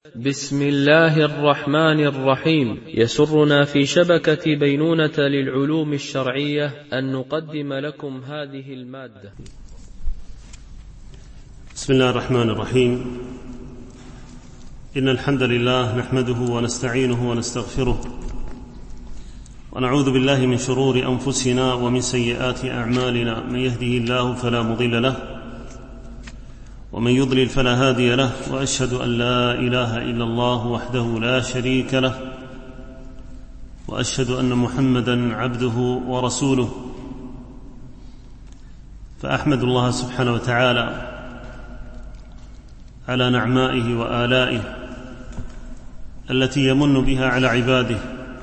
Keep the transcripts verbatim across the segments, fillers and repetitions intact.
بسم الله الرحمن الرحيم. يسرنا في شبكة بينونة للعلوم الشرعية أن نقدم لكم هذه المادة. بسم الله الرحمن الرحيم. إن الحمد لله نحمده ونستعينه ونستغفره ونعوذ بالله من شرور أنفسنا ومن سيئات أعمالنا. من يهده الله فلا مضل له ومن يضلل فلا هادي له، وأشهد أن لا إله إلا الله وحده لا شريك له، وأشهد أن محمدًا عبده ورسوله. فأحمد الله سبحانه وتعالى على نعمائه وآلائه التي يمن بها على عباده،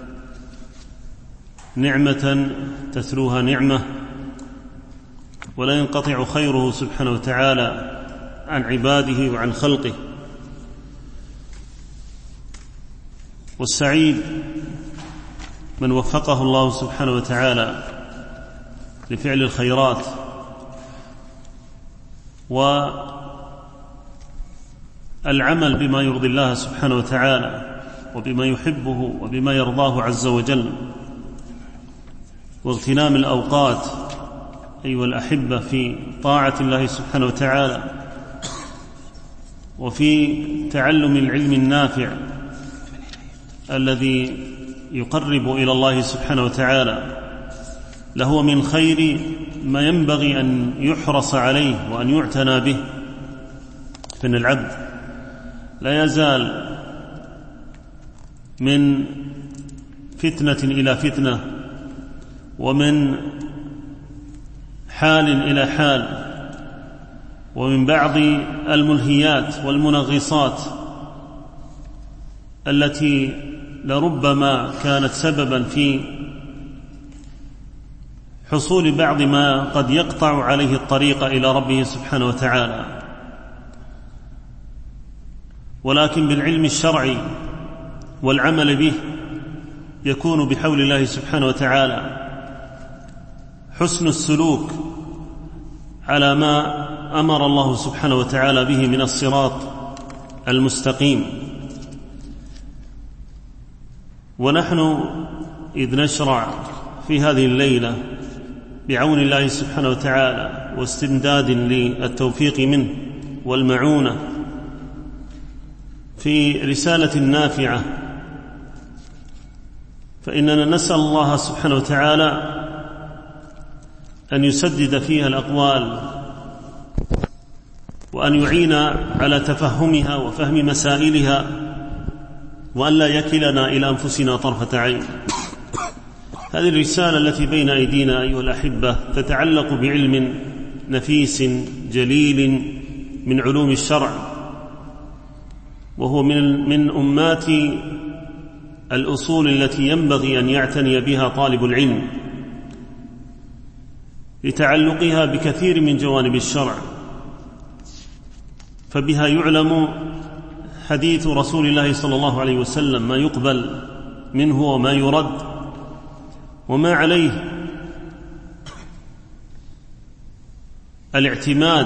نعمة تتلوها نعمة، ولا ينقطع خيره سبحانه وتعالى عن عباده وعن خلقه. والسعيد من وفقه الله سبحانه وتعالى لفعل الخيرات والعمل بما يرضي الله سبحانه وتعالى وبما يحبه وبما يرضاه عز وجل، واغتنام الأوقات أيها الأحبة في طاعة الله سبحانه وتعالى وفي تعلم العلم النافع الذي يقرب إلى الله سبحانه وتعالى لهو من خير ما ينبغي أن يحرص عليه وأن يعتنى به. فإن العبد لا يزال من فتنة إلى فتنة ومن حال إلى حال ومن بعض الملهيات والمنغصات التي لربما كانت سببا في حصول بعض ما قد يقطع عليه الطريق إلى ربه سبحانه وتعالى. ولكن بالعلم الشرعي والعمل به يكون بحول الله سبحانه وتعالى حسن السلوك على ما أمر الله سبحانه وتعالى به من الصراط المستقيم. ونحن إذ نشرع في هذه الليلة بعون الله سبحانه وتعالى واستمداد للتوفيق منه والمعونة في رسالة نافعة، فإننا نسأل الله سبحانه وتعالى أن يسدد فيها الأقوال وأن يعين على تفهمها وفهم مسائلها، وأن لا يكلنا إلى أنفسنا طرفة عين. هذه الرسالة التي بين أيدينا أيها الأحبة تتعلق بعلم نفيس جليل من علوم الشرع، وهو من من أمات الأصول التي ينبغي أن يعتني بها طالب العلم لتعلقها بكثير من جوانب الشرع. فبها يعلم حديث رسول الله صلى الله عليه وسلم، ما يقبل منه وما يرد وما عليه الاعتماد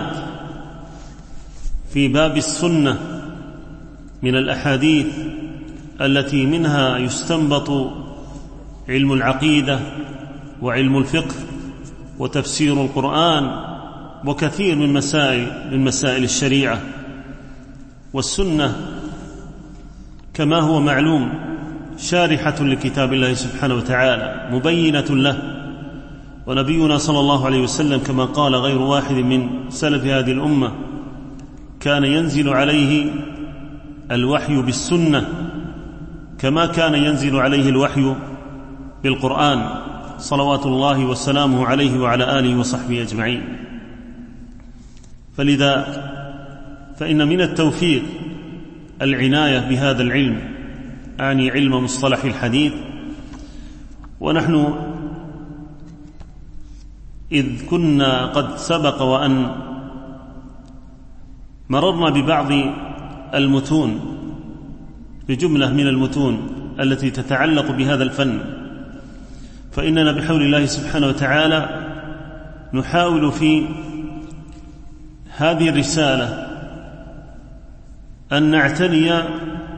في باب السنة من الأحاديث التي منها يستنبط علم العقيدة وعلم الفقه وتفسير القرآن وكثير من مسائل من مسائل الشريعة. والسنة كما هو معلوم شارحة لكتاب الله سبحانه وتعالى مبينة له، ونبينا صلى الله عليه وسلم كما قال غير واحد من سلف هذه الأمة كان ينزل عليه الوحي بالسنة كما كان ينزل عليه الوحي بالقرآن صلوات الله وسلامه عليه وعلى آله وصحبه أجمعين. فلذا فإن من التوفيق العناية بهذا العلم، أعني علم مصطلح الحديث. ونحن إذ كنا قد سبق وأن مررنا ببعض المتون، بجملة من المتون التي تتعلق بهذا الفن، فإننا بحول الله سبحانه وتعالى نحاول في هذه الرسالة أن نعتني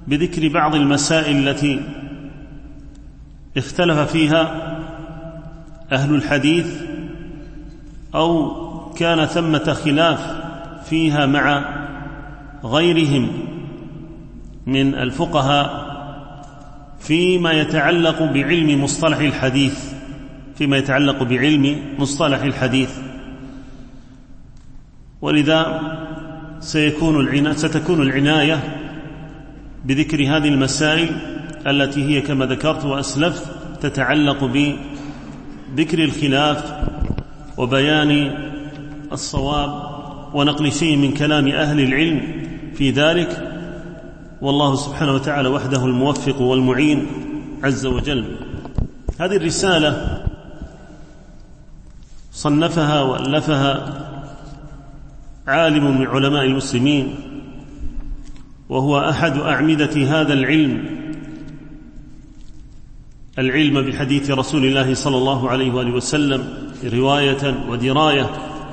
بذكر بعض المسائل التي اختلف فيها أهل الحديث أو كان ثمة خلاف فيها مع غيرهم من الفقهاء فيما يتعلق بعلم مصطلح الحديث فيما يتعلق بعلم مصطلح الحديث ولذا سيكون العناية ستكون العناية بذكر هذه المسائل التي هي كما ذكرت وأسلفت تتعلق بذكر الخلاف وبيان الصواب ونقل شيء من كلام أهل العلم في ذلك، والله سبحانه وتعالى وحده الموفق والمعين عز وجل. هذه الرسالة صنفها وألفها عالم من علماء المسلمين، وهو أحد أعمدة هذا العلم، العلم بحديث رسول الله صلى الله عليه وآله وسلم رواية ودراية،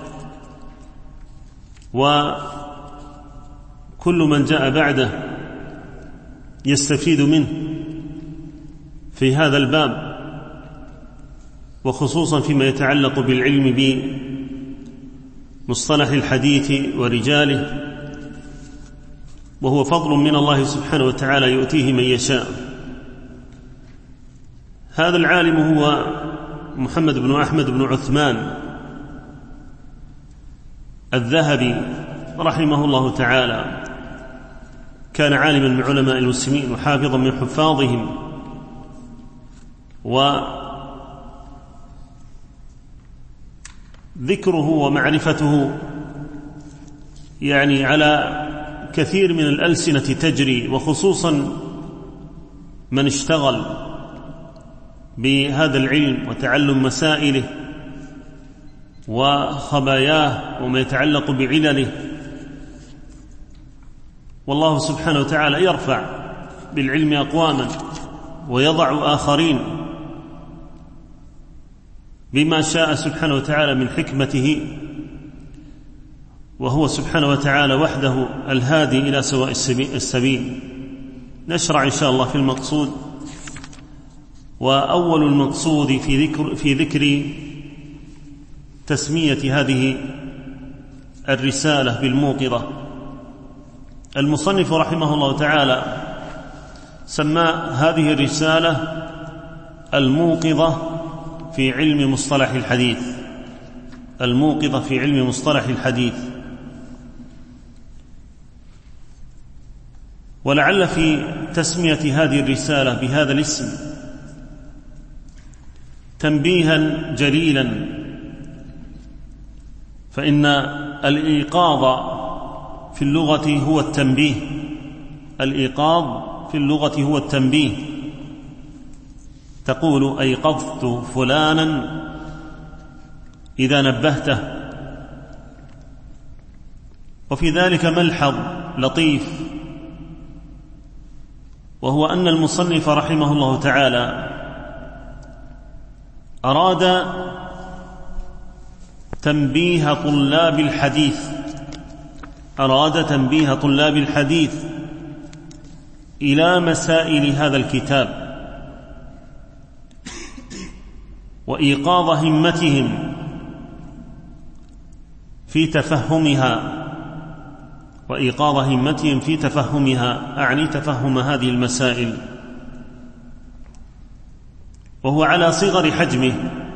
وكل من جاء بعده يستفيد منه في هذا الباب، وخصوصا فيما يتعلق بالعلم بمصطلح الحديث ورجاله، وهو فضل من الله سبحانه وتعالى يؤتيه من يشاء. هذا العالم هو محمد بن أحمد بن عثمان الذهبي رحمه الله تعالى، كان عالما من علماء المسلمين وحافظا من حفاظهم، وذكره ومعرفته يعني على كثير من الألسنة تجري، وخصوصا من اشتغل بهذا العلم وتعلم مسائله وخباياه وما يتعلق بعلله. والله سبحانه وتعالى يرفع بالعلم أقواما ويضع آخرين بما شاء سبحانه وتعالى من حكمته، وهو سبحانه وتعالى وحده الهادي إلى سواء السبيل. نشرع إن شاء الله في المقصود، وأول المقصود في ذكر, في ذكر تسمية هذه الرسالة بالموقظة. المصنف رحمه الله تعالى سمى هذه الرسالة الموقظة في علم مصطلح الحديث، الموقظة في علم مصطلح الحديث. ولعل في تسمية هذه الرسالة بهذا الاسم تنبيها جليلا، فإن الإيقاظ في اللغة هو التنبيه، الإيقاظ في اللغة هو التنبيه. تقول أيقظت فلانا إذا نبهته. وفي ذلك ملحظ لطيف، وهو أن المصنف رحمه الله تعالى أراد تنبيه طلاب الحديث أراد تنبيه طلاب الحديث إلى مسائل هذا الكتاب، وإيقاظ همتهم في تفهمها وإيقاظ همتهم في تفهمها أعني تفهم هذه المسائل، وهو على صغر حجمه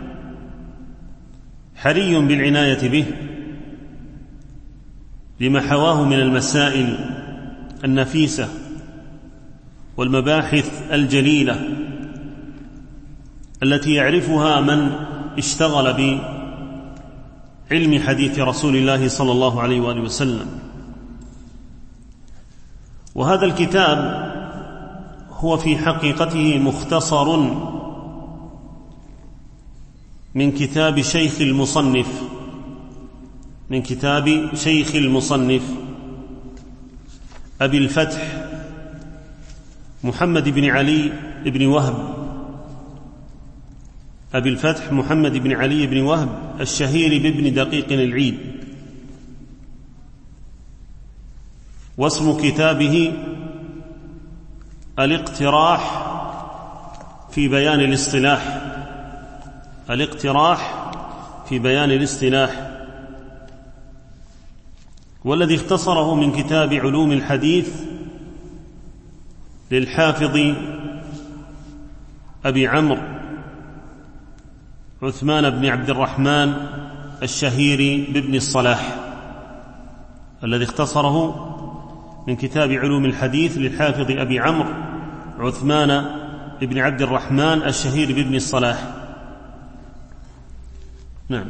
حري بالعناية به لما حواه من المسائل النفيسة والمباحث الجليلة التي يعرفها من اشتغل بعلم حديث رسول الله صلى الله عليه وآله وسلم. وهذا الكتاب هو في حقيقته مختصر من كتاب شيخ المصنف من كتاب شيخ المصنف أبي الفتح محمد بن علي بن وهب أبي الفتح محمد بن علي بن وهب الشهير بابن دقيق العيد. واسم كتابه الاقتراح في بيان الاصطلاح الاقتراح في بيان الاصطلاح والذي اختصره من كتاب علوم الحديث للحافظ أبي عمرو عثمان بن عبد الرحمن الشهيري بابن الصلاح، الذي اختصره من كتاب علوم الحديث للحافظ أبي عمرو عثمان بن عبد الرحمن الشهيري بابن الصلاح. نعم.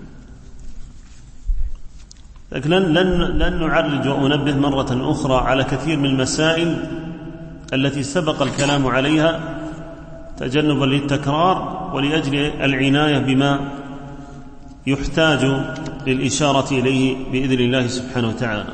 لكن لن, لن, لن نعرج وأنبه مرة أخرى على كثير من المسائل التي سبق الكلام عليها تجنبا للتكرار ولأجل العناية بما يحتاج للإشارة إليه بإذن الله سبحانه وتعالى.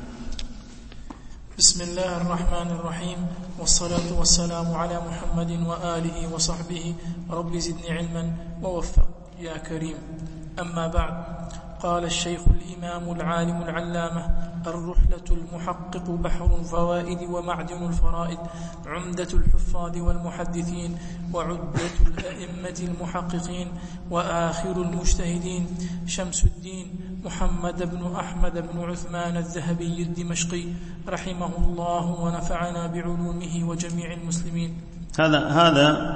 بسم الله الرحمن الرحيم، والصلاة والسلام على محمد وآله وصحبه، رب زدني علما ووفق يا كريم. أما بعد، قال الشيخ الإمام العالم العلامة الرحلة المحقق بحر الفوائد ومعدن الفرائد، عمدة الحفاظ والمحدثين وعدة الأئمة المحققين وآخر المجتهدين، شمس الدين محمد بن أحمد بن عثمان الذهبي الدمشقي رحمه الله ونفعنا بعلومه وجميع المسلمين. هذا هذا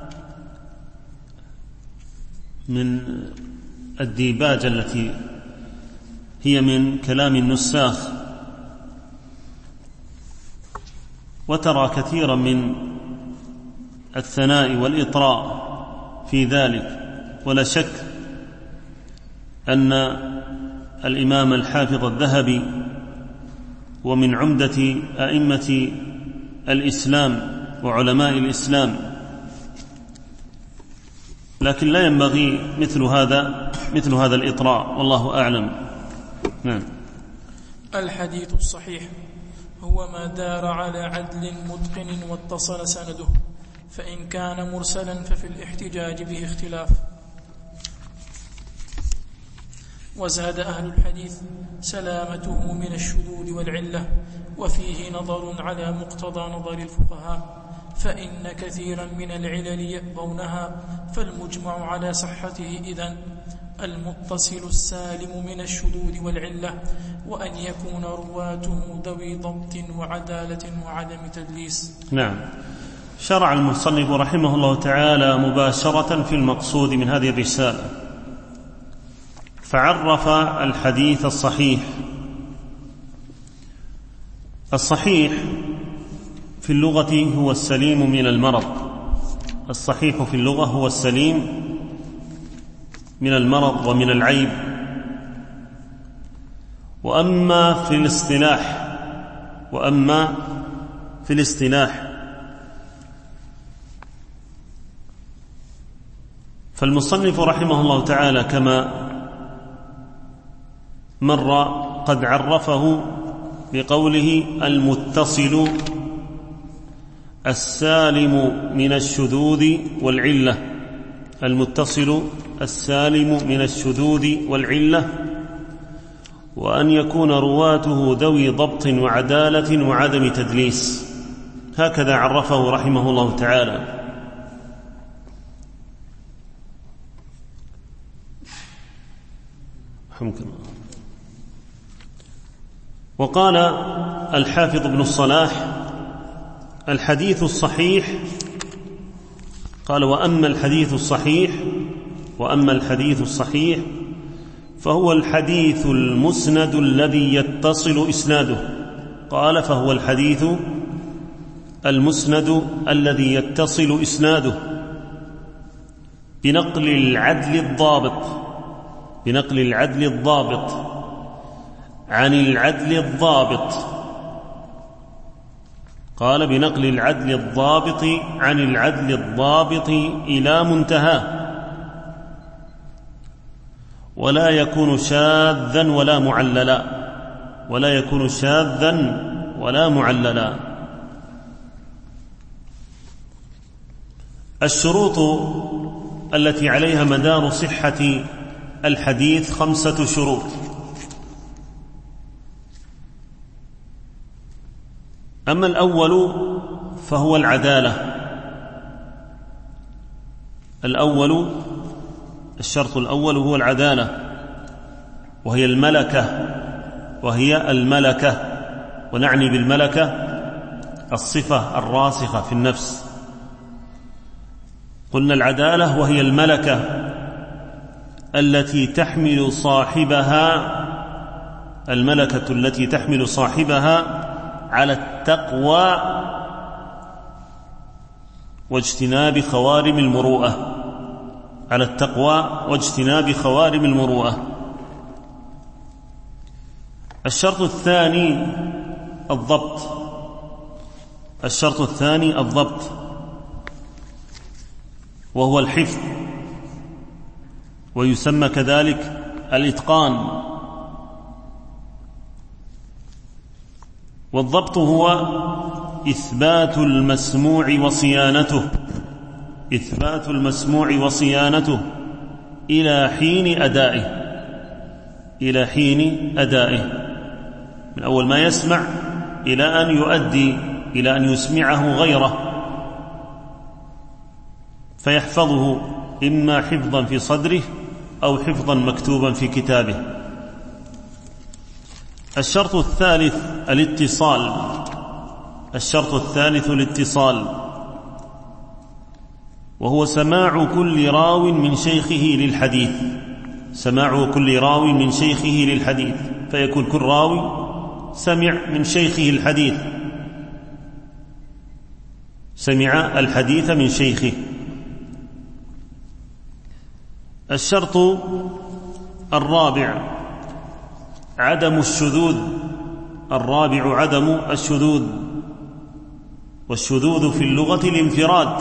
من الديباجة التي هي من كلام النساخ، وترى كثيرا من الثناء والإطراء في ذلك، ولا شك أن الإمام الحافظ الذهبي ومن عمدة أئمة الإسلام وعلماء الإسلام، لكن لا ينبغي مثل هذا مثل هذا الإطراء، والله أعلم. نعم. الحديث الصحيح هو ما دار على عدل متقن واتصل سنده، فإن كان مرسلا ففي الاحتجاج به اختلاف. وزاد أهل الحديث سلامته من الشذوذ والعلة، وفيه نظر على مقتضى نظر الفقهاء، فإن كثيرا من العلل يأبونها، فالمجمع على صحته إذن المتصل السالم من الشذوذ والعلة، وأن يكون رواته ذوي ضبط وعدالة وعدم تدليس. نعم. شرع المصنف رحمه الله تعالى مباشرة في المقصود من هذه الرسالة، فعرف الحديث الصحيح. الصحيح في اللغة هو السليم من المرض، الصحيح في اللغة هو السليم من المرض ومن العيب. وأما في الاصطلاح وأما في الاصطلاح فالمصنف رحمه الله تعالى كما مر قد عرفه بقوله المتصل السالم من الشذوذ والعلة، المتصل السالم من الشذوذ والعلة، وأن يكون رواته ذوي ضبط وعدالة وعدم تدليس. هكذا عرفه رحمه الله تعالى. وقال الحافظ ابن الصلاح الحديث الصحيح، قال وأما الحديث الصحيح وأما الحديث الصحيح فهو الحديث المسند الذي يتصل إسناده. قال فهو الحديث المسند الذي يتصل إسناده بنقل العدل الضابط بنقل العدل الضابط عن العدل الضابط قال بنقل العدل الضابط عن العدل الضابط إلى منتهاه، ولا يكون شاذا ولا معللا ولا يكون شاذا ولا معللا. الشروط التي عليها مدار صحة الحديث خمسة شروط. أما الأول فهو العدالة. الأول الشرط الأول هو العدالة، وهي الملكة وهي الملكة ونعني بالملكة الصفة الراسخة في النفس. قلنا العدالة وهي الملكة التي تحمل صاحبها الملكة التي تحمل صاحبها على التقوى واجتناب خوارم المروءة على التقوى واجتناب خوارم المروءة. الشرط الثاني الضبط الشرط الثاني الضبط وهو الحفظ، ويسمى كذلك الإتقان. والضبط هو إثبات المسموع وصيانته إثبات المسموع وصيانته إلى حين أدائه إلى حين أدائه من أول ما يسمع إلى أن يؤدي إلى أن يسمعه غيره، فيحفظه إما حفظا في صدره أو حفظا مكتوبا في كتابه. الشرط الثالث الاتصال الشرط الثالث الاتصال وهو سماع كل راو من شيخه للحديث سماع كل راو من شيخه للحديث فيكون كل راوي سمع من شيخه الحديث سمع الحديث من شيخه. الشرط الرابع عدم الشذوذ الرابع عدم الشذوذ والشذوذ في اللغة الانفراد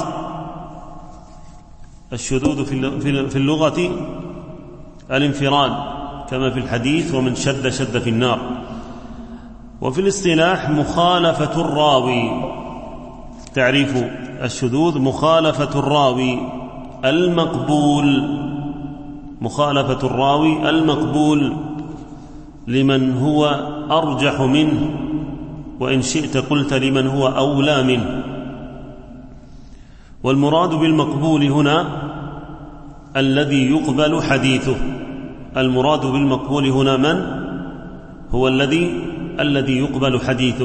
الشذوذ في اللغة الانفراد كما في الحديث ومن شد شد في النار. وفي الاصطلاح مخالفة الراوي. تعريف الشذوذ مخالفة الراوي المقبول مخالفة الراوي المقبول لمن هو أرجح منه، وإن شئت قلت لمن هو أولى منه. والمراد بالمقبول هنا الذي يقبل حديثه المراد بالمقبول هنا من هو الذي الذي يقبل حديثه.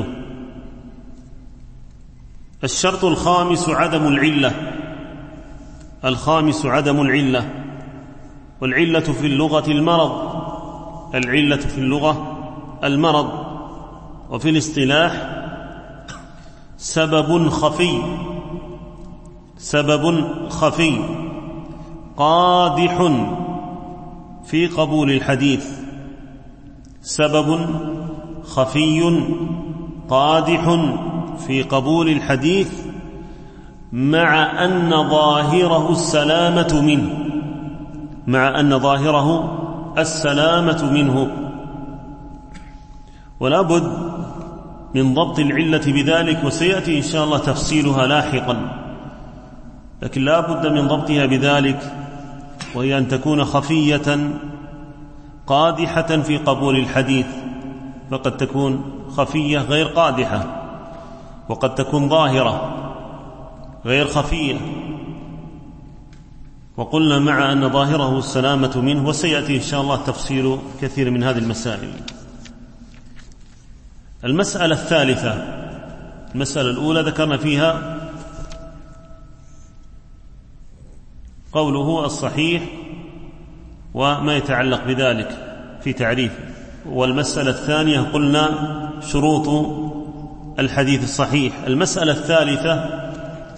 الشرط الخامس عدم العلة الخامس عدم العلة والعلة في اللغة المرض العلة في اللغة المرض وفي الاصطلاح سبب خفي سبب خفي قادح في قبول الحديث سبب خفي قادح في قبول الحديث مع أن ظاهره السلامة منه مع أن ظاهره السلامة منه. ولا بد من ضبط العلة بذلك، وسيأتي إن شاء الله تفصيلها لاحقا، لكن لا بد من ضبطها بذلك، وهي أن تكون خفية قادحة في قبول الحديث. فقد تكون خفية غير قادحة، وقد تكون ظاهرة غير خفية. وقلنا مع أن ظاهره السلامة منه، وسيأتي إن شاء الله تفصيل كثير من هذه المسائل. المسألة الثالثة المسألة الأولى ذكرنا فيها قوله الصحيح وما يتعلق بذلك في تعريفه. والمسألة الثانية قلنا شروط الحديث الصحيح. المسألة الثالثة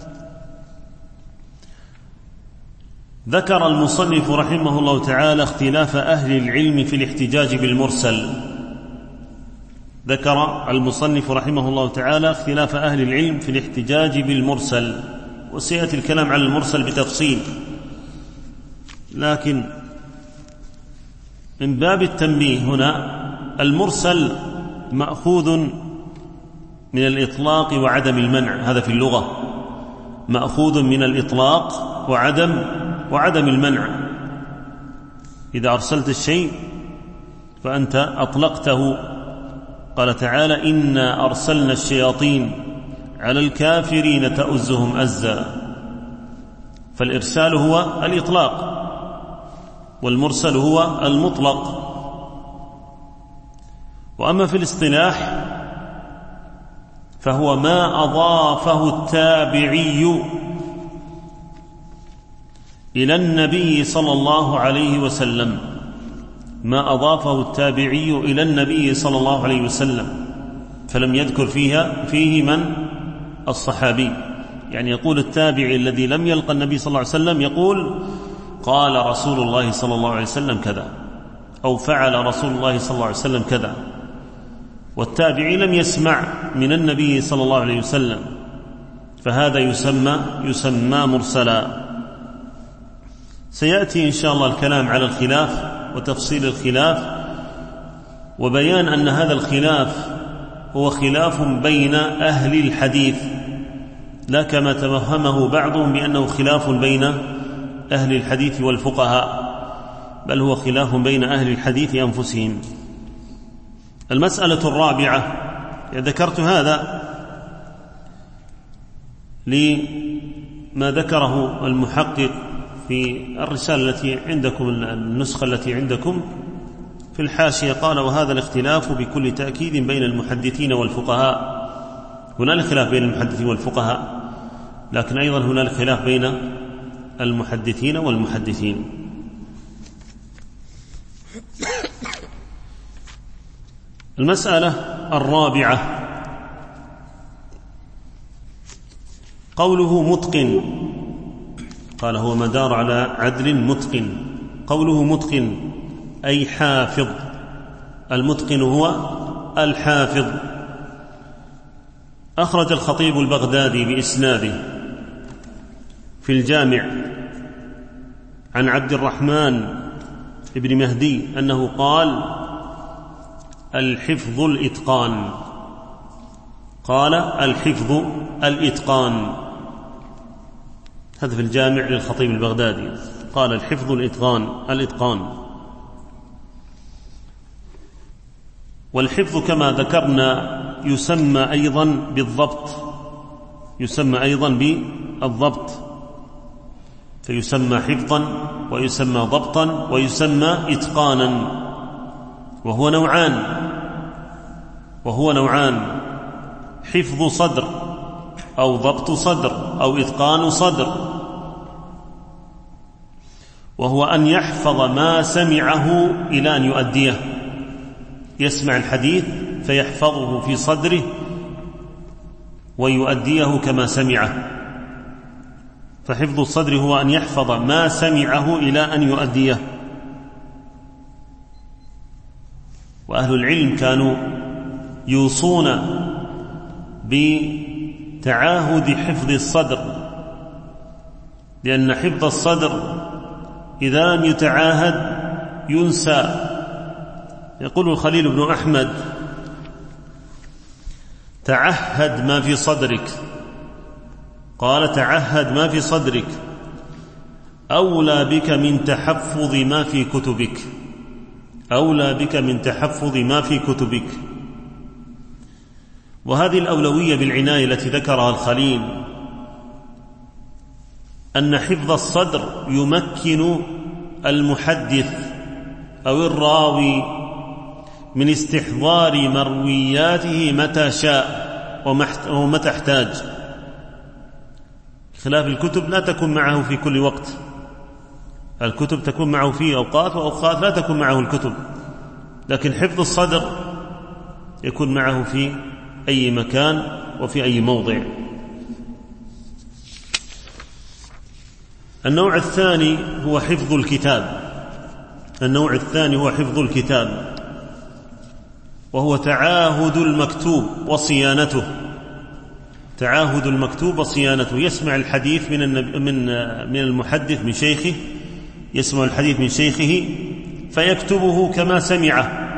ذكر المصنف رحمه الله تعالى اختلاف أهل العلم في الاحتجاج بالمرسل ذكر المصنف رحمه الله تعالى اختلاف أهل العلم في الاحتجاج بالمرسل، وسيأتي الكلام على المرسل بتفصيل، لكن من باب التنبيه هنا المرسل مأخوذ من الإطلاق وعدم المنع. هذا في اللغة مأخوذ من الإطلاق وعدم وعدم المنع. إذا أرسلت الشيء فأنت أطلقته. قال تعالى إنا أرسلنا الشياطين على الكافرين تؤزهم أزا. فالإرسال هو الإطلاق، والمرسل هو المطلق. وأما في الاصطلاح فهو ما أضافه التابعي إلى النبي صلى الله عليه وسلم، ما أضافه التابعي إلى النبي صلى الله عليه وسلم، فلم يذكر فيها فيه من الصحابي. يعني يقول التابعي الذي لم يلقى النبي صلى الله عليه وسلم يقول قال رسول الله صلى الله عليه وسلم كذا، أو فعل رسول الله صلى الله عليه وسلم كذا، والتابعي لم يسمع من النبي صلى الله عليه وسلم، فهذا يسمى يسمى مرسلا. سيأتي إن شاء الله الكلام على الخلاف وتفصيل الخلاف، وبيان أن هذا الخلاف هو خلاف بين أهل الحديث، لا كما توهمه بعضهم بأنه خلاف بين أهل الحديث والفقهاء، بل هو خلاف بين أهل الحديث أنفسهم. المسألة الرابعة، ذكرت هذا لما ذكره المحقق في الرسالة التي عندكم، النسخة التي عندكم في الحاشية، قال: وهذا الاختلاف بكل تأكيد بين المحدثين والفقهاء. هناك خلاف بين المحدثين والفقهاء، لكن أيضا هناك خلاف بين المحدثين والمحدثين. المسألة الرابعة، قوله متقن، قال هو مدار على عدل متقن. قوله متقن أي حافظ، المتقن هو الحافظ. أخرج الخطيب البغدادي بإسناده في الجامع عن عبد الرحمن بن مهدي أنه قال: الحفظ الإتقان. قال: الحفظ الإتقان. هذا في الجامع للخطيب البغدادي، قال: الحفظ الإتقان الإتقان. والحفظ كما ذكرنا يسمى أيضا بالضبط، يسمى أيضا بالضبط، فيسمى حفظا ويسمى ضبطا ويسمى إتقانا، وهو نوعان وهو نوعان حفظ صدر أو ضبط صدر أو إتقان صدر. وهو أن يحفظ ما سمعه إلى أن يؤديه، يسمع الحديث فيحفظه في صدره ويؤديه كما سمعه. فحفظ الصدر هو أن يحفظ ما سمعه إلى أن يؤديه. وأهل العلم كانوا يوصون بتعاهد حفظ الصدر، لأن حفظ الصدر إذا لم يتعاهد ينسى. يقول الخليل بن أحمد: تعهد ما في صدرك. قال: تعهد ما في صدرك أولى بك من تحفظ ما في كتبك، أولى بك من تحفظ ما في كتبك. وهذه الأولوية بالعناية التي ذكرها الخليل، أن حفظ الصدر يمكن المحدث أو الراوي من استحضار مروياته متى شاء ومتى احتاج، خلاف الكتب لا تكون معه في كل وقت. الكتب تكون معه في أوقات، وأوقات لا تكون معه الكتب، لكن حفظ الصدر يكون معه في أي مكان وفي أي موضع. النوع الثاني هو حفظ الكتاب. النوع الثاني هو حفظ الكتاب، وهو تعاهد المكتوب وصيانته. تعاهد المكتوب وصيانته، يسمع الحديث من من من المحدث من شيخه، يسمع الحديث من شيخه فيكتبه كما سمعه،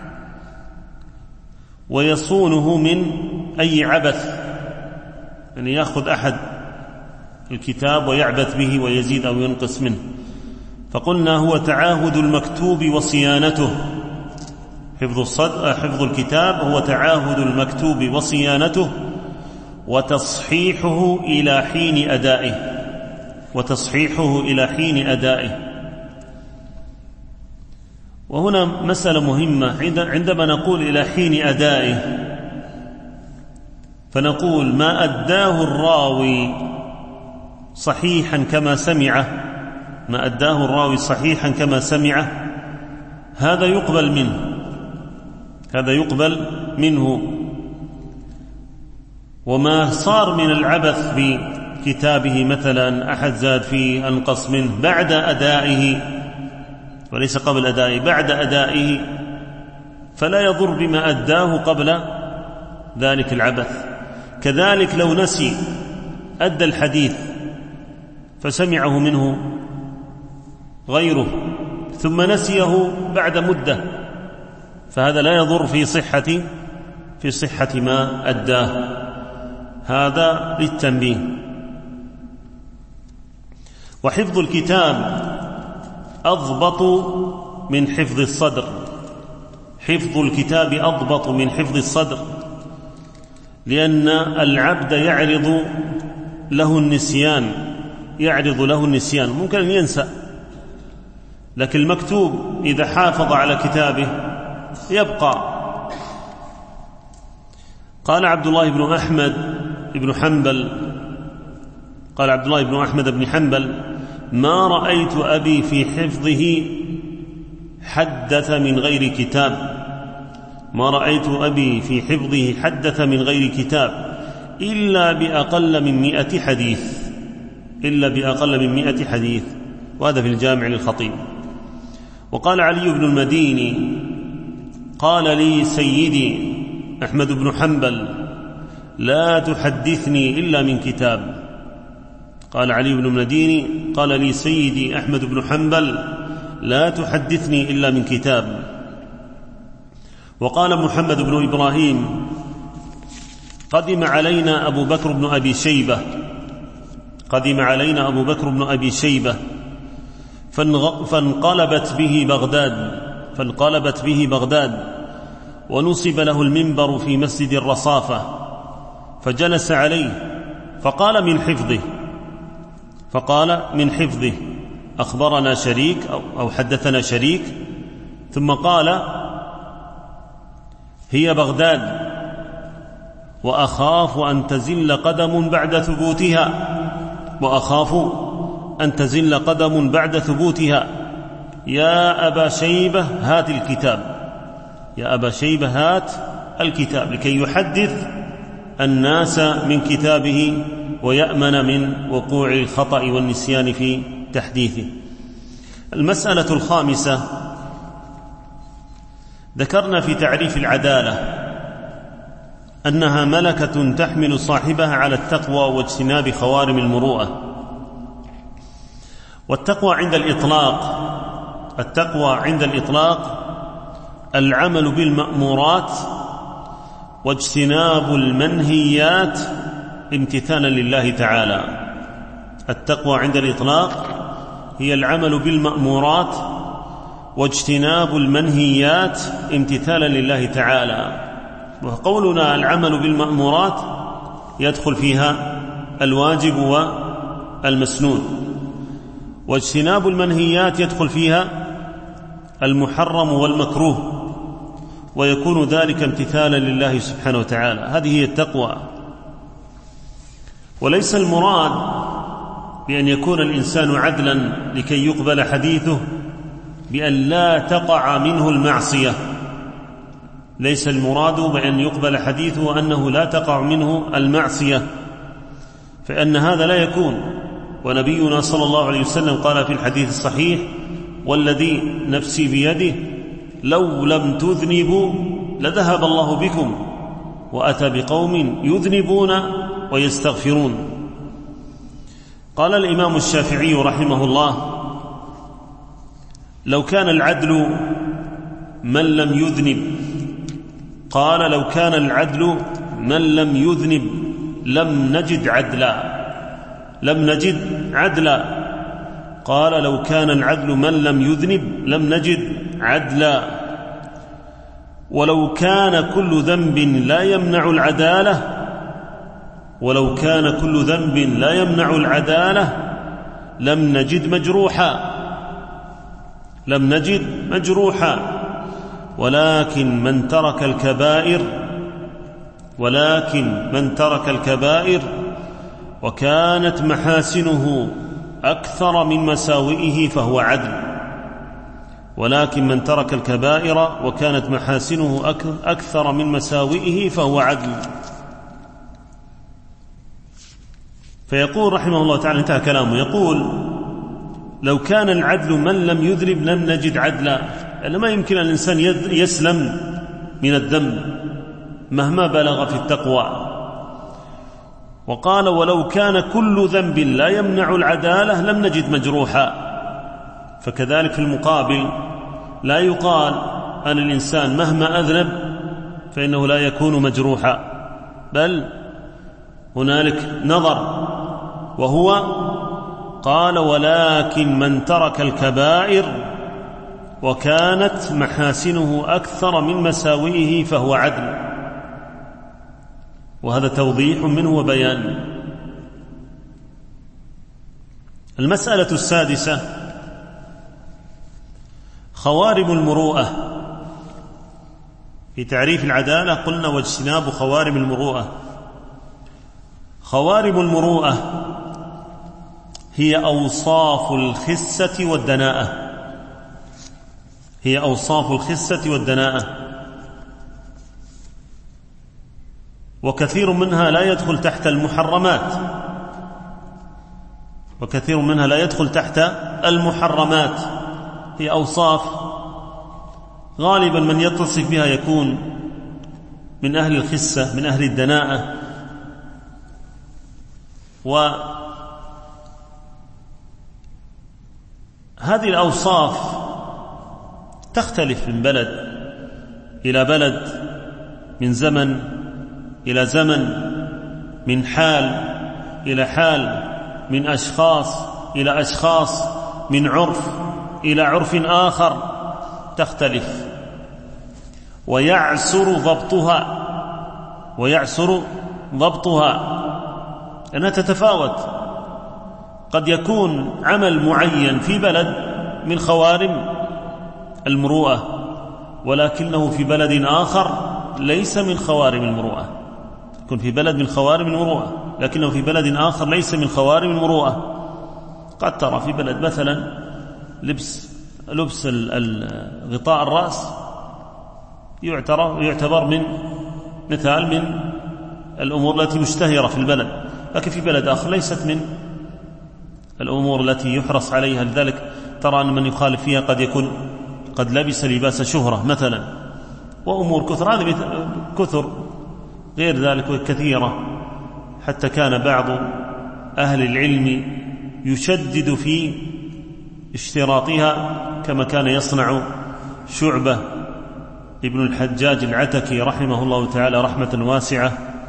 ويصونه من أي عبث، يعني يأخذ أحد الكتاب ويعبث به ويزيد أو ينقص منه. فقلنا هو تعاهد المكتوب وصيانته. حفظ الصدر حفظ الكتاب هو تعاهد المكتوب وصيانته، وتصحيحه إلى حين أدائه وتصحيحه إلى حين أدائه. وهنا مسألة مهمة، عندما نقول إلى حين أدائه فنقول ما أداه الراوي صحيحا كما سمعه ما أداه الراوي صحيحا كما سمعه هذا يقبل منه هذا يقبل منه وما صار من العبث بكتابه مثلا أحد زاد فيه أنقص منه بعد أدائه وليس قبل أدائه، بعد أدائه، فلا يضر بما أداه قبل ذلك العبث. كذلك لو نسي أدى الحديث فسمعه منه غيره ثم نسيه بعد مدة فهذا لا يضر في صحة في صحة ما أداه. هذا للتنبيه. وحفظ الكتاب أضبط من حفظ الصدر حفظ الكتاب أضبط من حفظ الصدر لأن العبد يعرض له النسيان يعرض له النسيان ممكن أن ينسى، لكن المكتوب إذا حافظ على كتابه يبقى. قال عبد الله بن أحمد بن حنبل قال عبد الله بن أحمد بن حنبل ما رأيت أبي في حفظه حدث من غير كتاب ما رأيت أبي في حفظه حدث من غير كتاب إلا بأقل من مئة حديث إلا بأقل من مئة حديث وهذا في الجامع للخطيب. وقال علي بن المديني قال لي سيدي أحمد بن حنبل لا تحدثني إلا من كتاب قال علي بن المديني قال لي سيدي أحمد بن حنبل لا تحدثني إلا من كتاب. وقال محمد بن إبراهيم قدم علينا أبو بكر بن أبي شيبة قدم علينا أبو بكر بن أبي شيبة فانقلبت به بغداد فانقلبت به بغداد ونصب له المنبر في مسجد الرصافة فجلس عليه فقال من حفظه فقال من حفظه أخبرنا شريك أو حدثنا شريك ثم قال هي بغداد وأخاف أن تزل قدم بعد ثبوتها وأخاف أن تزل قدم بعد ثبوتها يا أبا شيبة هات الكتاب يا أبا شيبة هات الكتاب لكي يحدث الناس من كتابه ويأمن من وقوع الخطأ والنسيان في تحديثه. المسألة الخامسة ذكرنا في تعريف العدالة أنها ملكة تحمل صاحبها على التقوى واجتناب خوارم المروءة. والتقوى عند الإطلاق التقوى عند الإطلاق العمل بالمأمورات واجتناب المنهيات امتثالا لله تعالى. التقوى عند الإطلاق هي العمل بالمأمورات واجتناب المنهيات امتثالا لله تعالى. وقولنا العمل بالمأمورات يدخل فيها الواجب والمسنون، واجتناب المنهيات يدخل فيها المحرم والمكروه، ويكون ذلك امتثالا لله سبحانه وتعالى. هذه هي التقوى. وليس المراد بأن يكون الإنسان عدلا لكي يقبل حديثه بأن لا تقع منه المعصية. ليس المراد بأن يقبل حديثه وأنه لا تقع منه المعصية، فإن هذا لا يكون. ونبينا صلى الله عليه وسلم قال في الحديث الصحيح والذي نفسي بيده لو لم تذنبوا لذهب الله بكم وأتى بقوم يذنبون ويستغفرون. قال الإمام الشافعي رحمه الله لو كان العدل من لم يذنب قال لو كان العدل من لم يذنب لم نجد عدلا لم نجد عدلا قال لو كان العدل من لم يذنب لم نجد عدلا ولو كان كل ذنب لا يمنع العدالة ولو كان كل ذنب لا يمنع العدالة لم نجد مجروحا لم نجد مجروحا ولكن من ترك الكبائر ولكن من ترك الكبائر وكانت محاسنه أكثر من مساوئه فهو عدل ولكن من ترك الكبائر وكانت محاسنه أكثر من مساوئه فهو عدل. فيقول رحمه الله تعالى، انتهى كلامه، يقول لو كان العدل من لم يذنب لم نجد عدلا، يعني ما يمكن أن الإنسان يسلم من الذنب مهما بلغ في التقوى. وقال ولو كان كل ذنب لا يمنع العدالة لم نجد مجروحا. فكذلك في المقابل لا يقال أن الإنسان مهما أذنب فإنه لا يكون مجروحا، بل هنالك نظر، وهو قال ولكن من ترك الكبائر وكانت محاسنه أكثر من مساوئه فهو عدل. وهذا توضيح منه وبيان. المسألة السادسة خوارم المروءة. في تعريف العدالة قلنا واجتناب خوارم المروءة. خوارم المروءة هي أوصاف الخسة والدناءة هي أوصاف الخسة والدناءة وكثير منها لا يدخل تحت المحرمات وكثير منها لا يدخل تحت المحرمات هي أوصاف غالبا من يتصف بها يكون من أهل الخسة، من أهل الدناءة. وهذه الأوصاف تختلف من بلد إلى بلد، من زمن إلى زمن، من حال إلى حال، من أشخاص إلى أشخاص، من عرف إلى عرف آخر، تختلف. ويعسر ضبطها ويعسر ضبطها أنها تتفاوت. قد يكون عمل معين في بلد من خوارم المروءة ولكنه في بلد آخر ليس من خوارم المروءة. يكون في بلد من خوارم المروءة لكنه في بلد آخر ليس من خوارم المروءة. قد ترى في بلد مثلا لبس لبس غطاء الرأس يعتبر من مثال من الأمور التي مشتهرة في البلد، لكن في بلد آخر ليست من الأمور التي يحرص عليها. لذلك ترى أن من يخالف فيها قد يكون قد لبس لباس شهرة مثلا، وأمور كثر، هذه كثر غير ذلك كثيرة، حتى كان بعض أهل العلم يشدد في اشتراطها كما كان يصنع شعبة ابن الحجاج العتكي رحمه الله تعالى رحمة واسعة.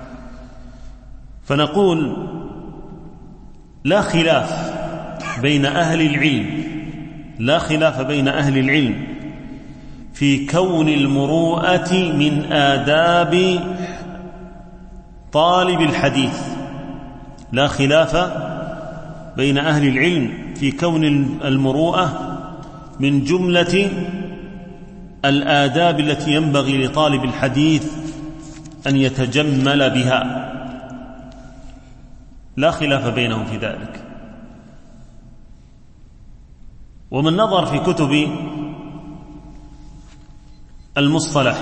فنقول لا خلاف بين أهل العلم لا خلاف بين أهل العلم في كون المروءة من آداب طالب الحديث. لا خلاف بين أهل العلم في كون المروءة من جملة الآداب التي ينبغي لطالب الحديث أن يتجمل بها، لا خلاف بينهم في ذلك. ومن نظر في كتب المصطلح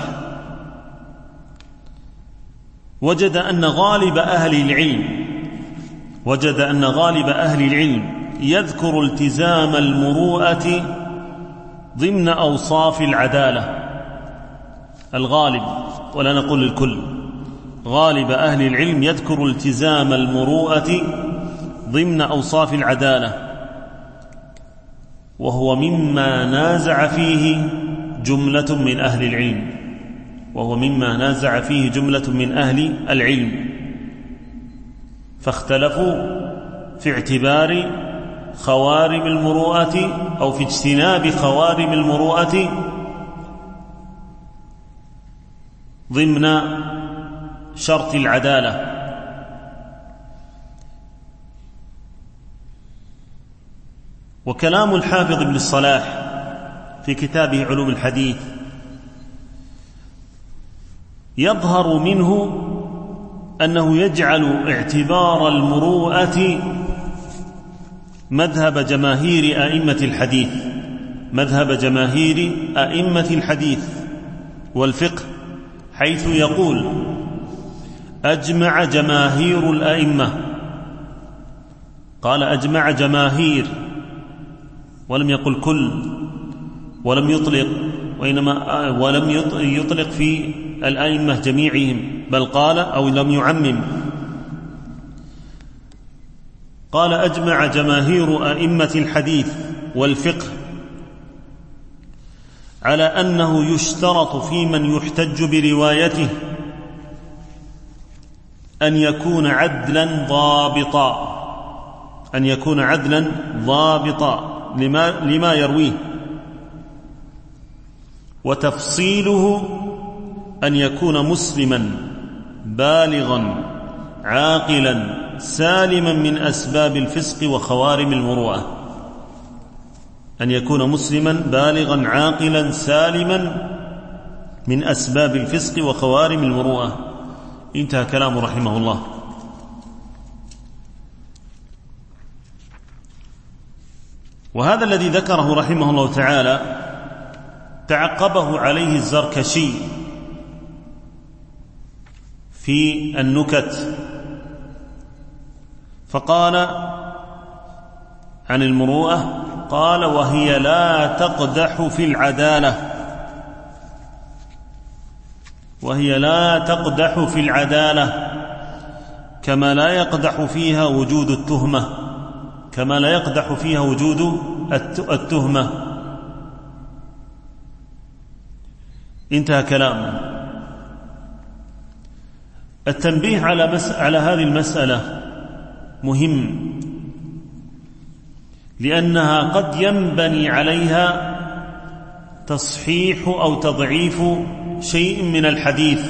وجد أن غالب أهل العلم وجد أن غالب أهل العلم يذكر التزام المروءة ضمن أوصاف العدالة. الغالب، ولا نقول الكل، غالب أهل العلم يذكر التزام المروءة ضمن أوصاف العدالة، وهو مما نازع فيه جملة من أهل العلم وهو مما نازع فيه جملة من أهل العلم فاختلفوا في اعتبار خوارم المروءة أو في اجتناب خوارم المروءة ضمن شرط العدالة. وكلام الحافظ ابن الصلاح في كتابه علوم الحديث يظهر منه أنه يجعل اعتبار المروءة مذهب جماهير أئمة الحديث مذهب جماهير أئمة الحديث والفقه، حيث يقول: أجمع جماهير الأئمة. قال أجمع جماهير، ولم يقل كل، ولم يطلق وإنما ولم يطلق في الأئمة جميعهم، بل قال أو لم يعمم، قال: أجمع جماهير أئمة الحديث والفقه على أنه يشترط في من يحتج بروايته أن يكون عدلا ضابطا أن يكون عدلا ضابطا لما, لما يرويه، وتفصيله أن يكون مسلما بالغا عاقلا سالما من أسباب الفسق وخوارم المروءة. أن يكون مسلما بالغا عاقلا سالما من أسباب الفسق وخوارم المروءة. انتهى كلامه رحمه الله. وهذا الذي ذكره رحمه الله تعالى تعقبه عليه الزركشي في النكت، فقال عن المروءة، قال: وهي لا تقدح في العدالة وهي لا تقدح في العدالة كما لا يقدح فيها وجود التهمة كما لا يقدح فيها وجود التهمة. انتهى كلامه. التنبيه على مس... على هذه المسألة مهم، لأنها قد ينبني عليها تصحيح أو تضعيف شيء من الحديث،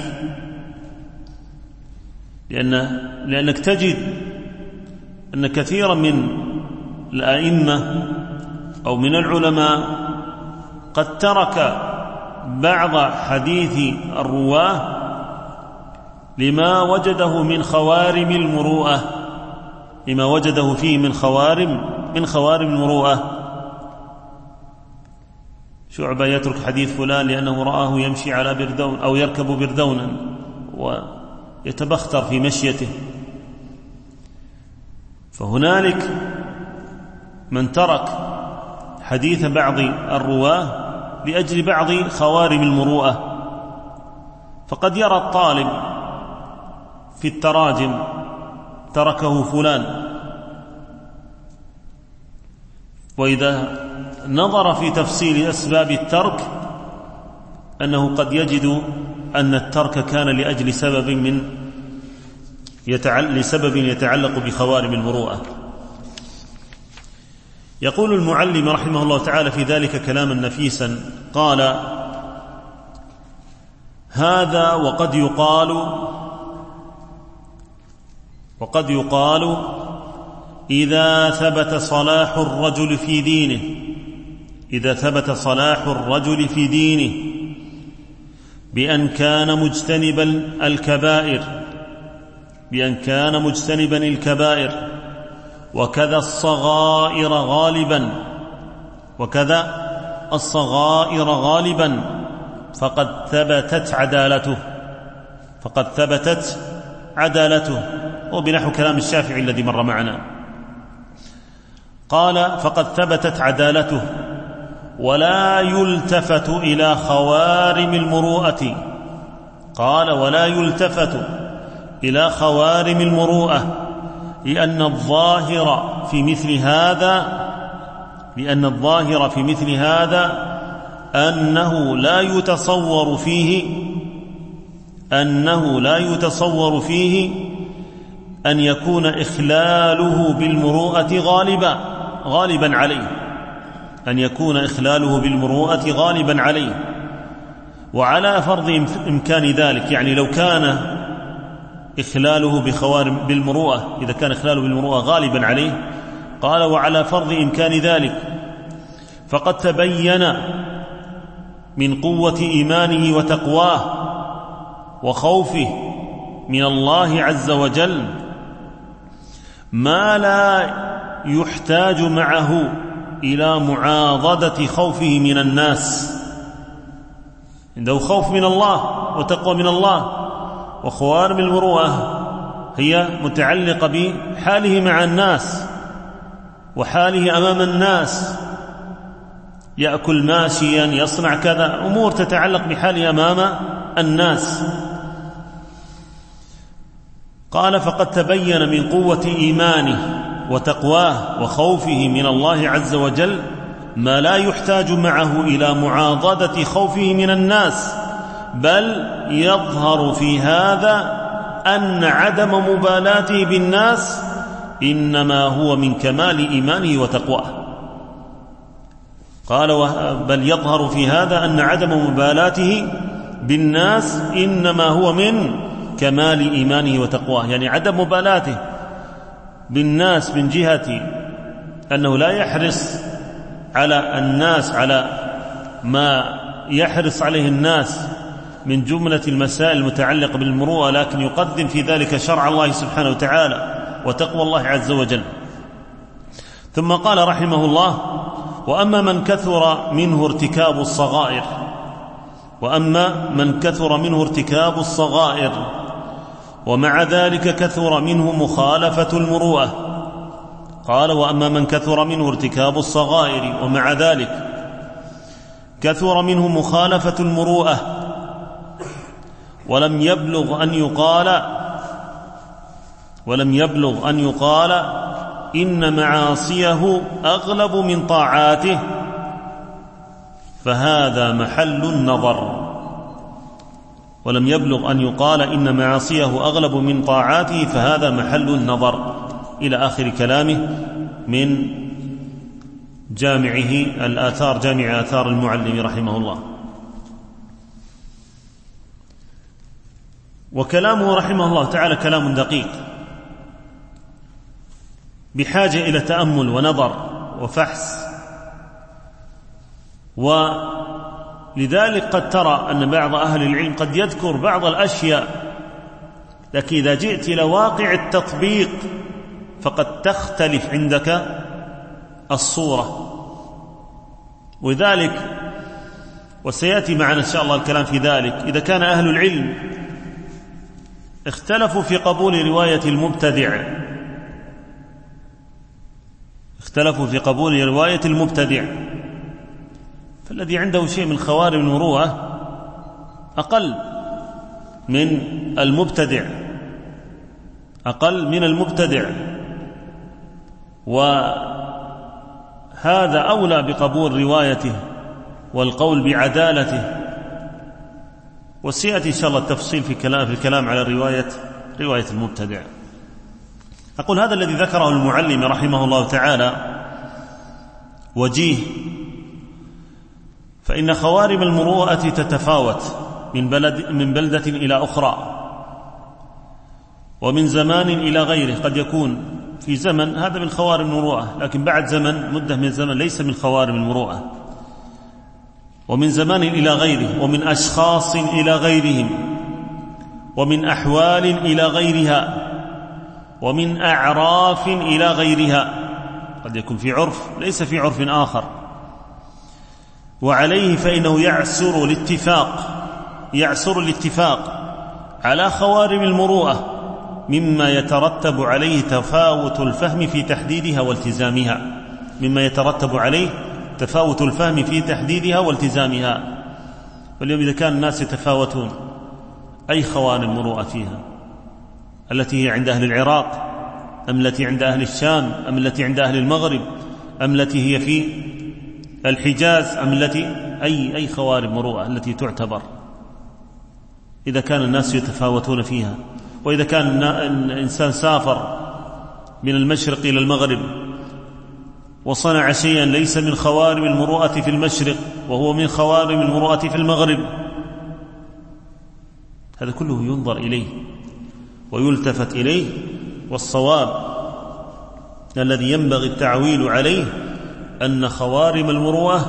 لأن لأنك تجد أن كثيرا من الأئمة أو من العلماء قد ترك بعض حديث الرواه لما وجده من خوارم المروءة لما وجده فيه من خوارم من خوارم المروءة. شعبة يترك حديث فلان لأنه رآه يمشي على بردون أو يركب بردونا ويتبختر في مشيته. فهنالك من ترك حديث بعض الرواه لأجل بعض خوارم المروءة، فقد يرى الطالب في التراجم تركه فلان، وإذا نظر في تفصيل أسباب الترك أنه قد يجد أن الترك كان لأجل سبب من يتعلق لسبب يتعلق بخوارم المروءة. يقول المعلم رحمه الله تعالى في ذلك كلاما نفيسا، قال: هذا وقد يقال وقد يقال إذا ثبت صلاح الرجل في دينه إذا ثبت صلاح الرجل في دينه بأن كان مجتنبا الكبائر بأن كان مجتنبا الكبائر وكذا الصغائر غالبا وكذا الصغائر غالبا فقد ثبتت عدالته فقد ثبتت عدالته وبنحو كلام الشافعي الذي مر معنا. قال: فقد ثبتت عدالته ولا يلتفت إلى خوارم المروءة. قال: ولا يلتفت إلى خوارم المروءة لأن الظاهر في مثل هذا لأن الظاهر في مثل هذا أنه لا يتصور فيه أنه لا يتصور فيه أن يكون إخلاله بالمروءة غالبا غالبا عليه أن يكون إخلاله بالمروءة غالبا عليه وعلى فرض إمكان ذلك، يعني لو كان إخلاله بخوارم بالمروءة إذا كان إخلاله بالمروءة غالبا عليه، قال: وعلى فرض إمكان ذلك فقد تبين من قوة إيمانه وتقواه وخوفه من الله عز وجل ما لا يحتاج معه إلى معاضدة خوفه من الناس. عنده خوف من الله وتقوى من الله، وخوارم المروءة هي متعلقة بحاله مع الناس وحاله أمام الناس، يأكل ماشيا، يصنع كذا، أمور تتعلق بحاله أمام الناس. قال: فقد تبين من قوة إيمانه وتقواه وخوفه من الله عز وجل ما لا يحتاج معه إلى معاضدة خوفه من الناس، بل يظهر في هذا أن عدم مبالاته بالناس إنما هو من كمال إيمانه وتقواه. قال: بل يظهر في هذا أن عدم مبالاته بالناس إنما هو من كمال إيمانه وتقواه، يعني عدم مبالاته بالناس من جهة أنه لا يحرص على الناس على ما يحرص عليه الناس من جملة المسائل المتعلقة بالمروءة، لكن يقدم في ذلك شرع الله سبحانه وتعالى وتقوى الله عز وجل. ثم قال رحمه الله: وأما من كثر منه ارتكاب الصغائر وأما من كثر منه ارتكاب الصغائر ومع ذلك كثر منه مخالفة المروءة. قال: وأما من كثر منه ارتكاب الصغائر ومع ذلك كثر منه مخالفة المروءة ولم يبلغ أن يقال ولم يبلغ أن يقال إن معاصيه أغلب من طاعاته، فهذا محل النظر. ولم يبلغ أن يقال إن معاصيه أغلب من طاعاته فهذا محل النظر، إلى آخر كلامه من جامعه الآثار، جامع آثار المعلم رحمه الله. وكلامه رحمه الله تعالى كلام دقيق بحاجة إلى تأمل ونظر وفحص، ولذلك قد ترى أن بعض أهل العلم قد يذكر بعض الأشياء، لكن إذا جئت إلى واقع التطبيق فقد تختلف عندك الصورة. وذلك وسيأتي معنا إن شاء الله الكلام في ذلك، إذا كان أهل العلم اختلفوا في قبول رواية المبتدع اختلفوا في قبول رواية المبتدع فالذي عنده شيء من خوارم المروءة أقل من المبتدع أقل من المبتدع وهذا أولى بقبول روايته والقول بعدالته. وسيأتي إن شاء الله التفصيل في كلام في الكلام على رواية رواية المبتدع. أقول هذا الذي ذكره المعلم رحمه الله تعالى وجيه، فإن خوارم المروءة تتفاوت من بلد من بلدة إلى أخرى ومن زمان إلى غيره. قد يكون في زمن هذا من خوارم المروءة، لكن بعد زمن مدة من الزمن ليس من خوارم المروءة، ومن زمان إلى غيره، ومن أشخاص إلى غيرهم، ومن أحوال إلى غيرها، ومن أعراف إلى غيرها. قد يكون في عرف ليس في عرف آخر. وعليه فإنه يعسر الاتفاق يعسر الاتفاق على خوارم المروءة مما يترتب عليه تفاوت الفهم في تحديدها والتزامها مما يترتب عليه تفاوت الفهم في تحديدها والتزامها. واليوم إذا كان الناس يتفاوتون، أي خوارم المروءة فيها؟ التي هي عند أهل العراق أم التي عند أهل الشام أم التي عند أهل المغرب أم التي هي في الحجاز أم التي أي أي خوارم مروءة التي تعتبر إذا كان الناس يتفاوتون فيها؟ وإذا كان الإنسان سافر من المشرق إلى المغرب وصنع شيئا ليس من خوارم المروءة في المشرق وهو من خوارم المروءة في المغرب، هذا كله ينظر إليه ويلتفت إليه. والصواب الذي ينبغي التعويل عليه أن خوارم المروءة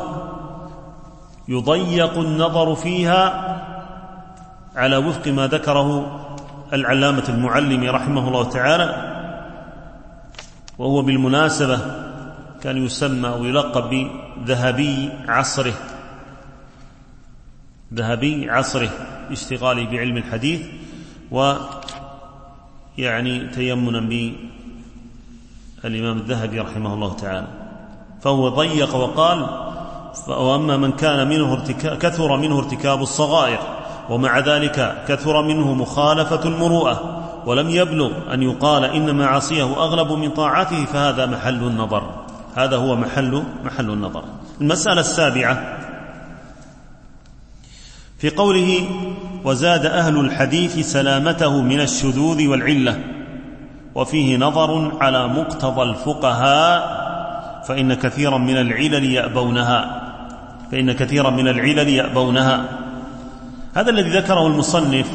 يضيق النظر فيها على وفق ما ذكره العلامة المعلم رحمه الله تعالى، وهو بالمناسبة كان يسمى أو يلقب بذهبي عصره، ذهبي عصره اشتغاله بعلم الحديث ويعني تيمنا بالإمام الذهبي رحمه الله تعالى. فهو ضيق وقال: وأما من كان منه ارتكاب كثر منه ارتكاب الصغائر، ومع ذلك كثر منه مخالفة المروءة، ولم يبلغ أن يقال إن معاصيه أغلب من طاعته، فهذا محل النظر، هذا هو محل محل النظر. المسألة السابعة في قوله: وزاد أهل الحديث سلامته من الشذوذ والعلة، وفيه نظر على مقتضى الفقهاء، فإن كثيرا من العلل يأبونها فإن كثيرا من العلل يأبونها. هذا الذي ذكره المصنف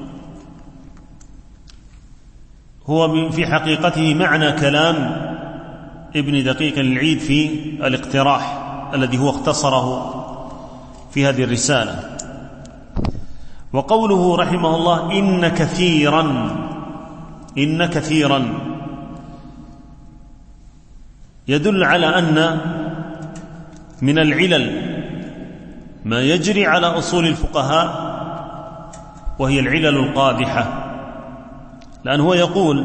هو في حقيقته معنى كلام ابن دقيق العيد في الاقتراح الذي هو اختصره في هذه الرسالة. وقوله رحمه الله: إن كثيرا إن كثيرا يدل على أن من العلل ما يجري على أصول الفقهاء، وهي العلل القادحة، لأن هو يقول: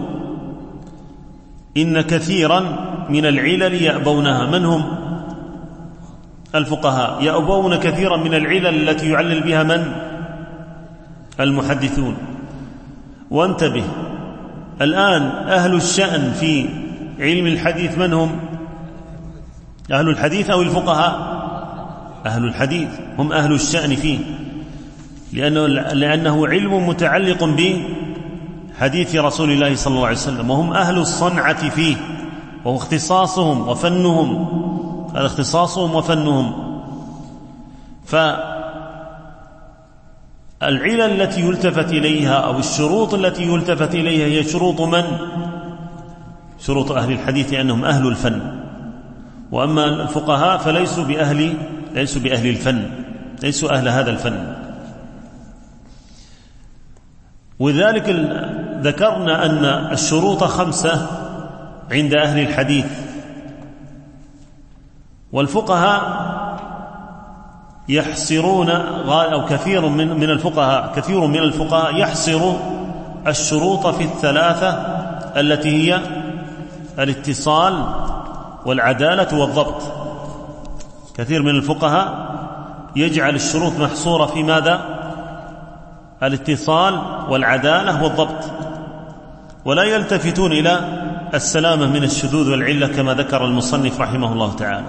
إن كثيرا من العلل يأبونها. من هم الفقهاء؟ يأبون كثيرا من العلل التي يعلل بها من؟ المحدثون. وانتبه، الآن أهل الشأن في علم الحديث من هم؟ أهل الحديث أو الفقهاء؟ أهل الحديث هم أهل الشأن فيه، لأنه, لأنه علم متعلق بحديث رسول الله صلى الله عليه وسلم، وهم أهل الصنعة فيه، وهو اختصاصهم وفنهم، هذا اختصاصهم وفنهم. فالعلل التي يلتفت إليها أو الشروط التي يلتفت إليها هي شروط من؟ شروط أهل الحديث، أنهم أهل الفن. وأما الفقهاء فليسوا بأهل ليسوا بأهل الفن، ليسوا أهل هذا الفن. وذلك ذكرنا أن الشروط خمسة عند أهل الحديث، والفقهاء يحصرون، أو كثير من من الفقهاء كثير من الفقهاء يحصر الشروط في الثلاثة التي هي الاتصال والعدالة والضبط. كثير من الفقهاء يجعل الشروط محصورة في ماذا؟ الاتصال والعدالة والضبط، ولا يلتفتون إلى السلامة من الشذوذ والعلة كما ذكر المصنف رحمه الله تعالى.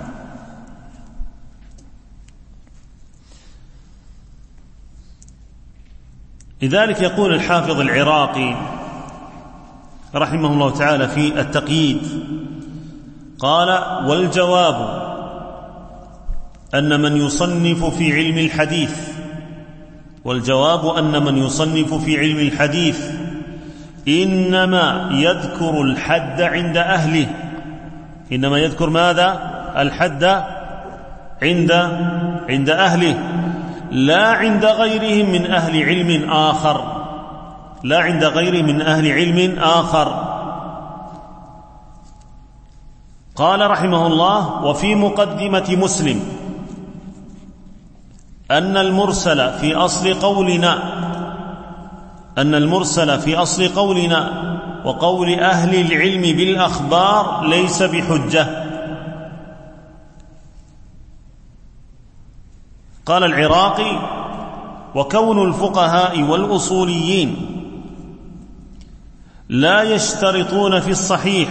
لذلك يقول الحافظ العراقي رحمه الله تعالى في التقييد، قال: والجواب أن من يصنف في علم الحديث والجواب أن من يصنف في علم الحديث إنما يذكر الحد عند أهله. إنما يذكر ماذا؟ الحد عند عند أهله، لا عند غيرهم من أهل علم آخر لا عند غيرهم من أهل علم آخر. قال رحمه الله: وفي مقدمة مسلم أن المرسل في أصل قولنا أن المرسل في أصل قولنا وقول أهل العلم بالأخبار ليس بحجة. قال العراقي: وكون الفقهاء والأصوليين لا يشترطون في الصحيح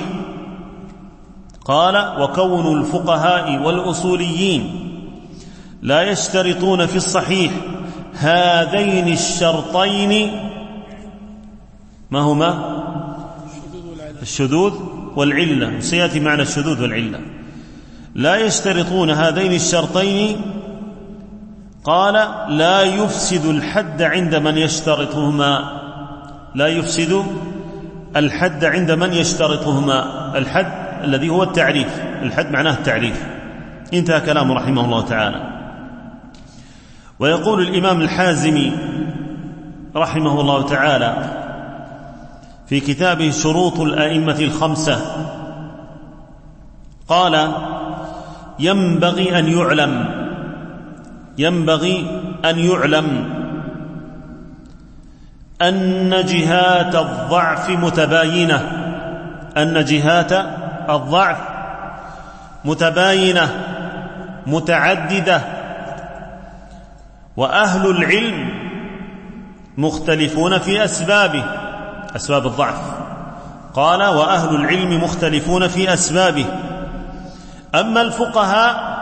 قال وكون الفقهاء والأصوليين لا يشترطون في الصحيح هذين الشرطين، ما هما؟ الشذوذ والعلة. سيأتي معنى الشذوذ والعلة. لا يشترطون هذين الشرطين، قال لا يفسد الحد عند من يشترطهما لا يفسد الحد عند من يشترطهما الحد الذي هو التعريف. الحد معناه التعريف. انتهى كلامه رحمه الله تعالى. ويقول الإمام الحازمي رحمه الله تعالى في كتابه شروط الأئمة الخمسة قال: ينبغي أن يعلم ينبغي أن يعلم أن جهات الضعف متباينة أن جهات الضعف متباينة متعددة، وأهل العلم مختلفون في أسبابه، أسباب الضعف. قال: وأهل العلم مختلفون في أسبابه. أما الفقهاء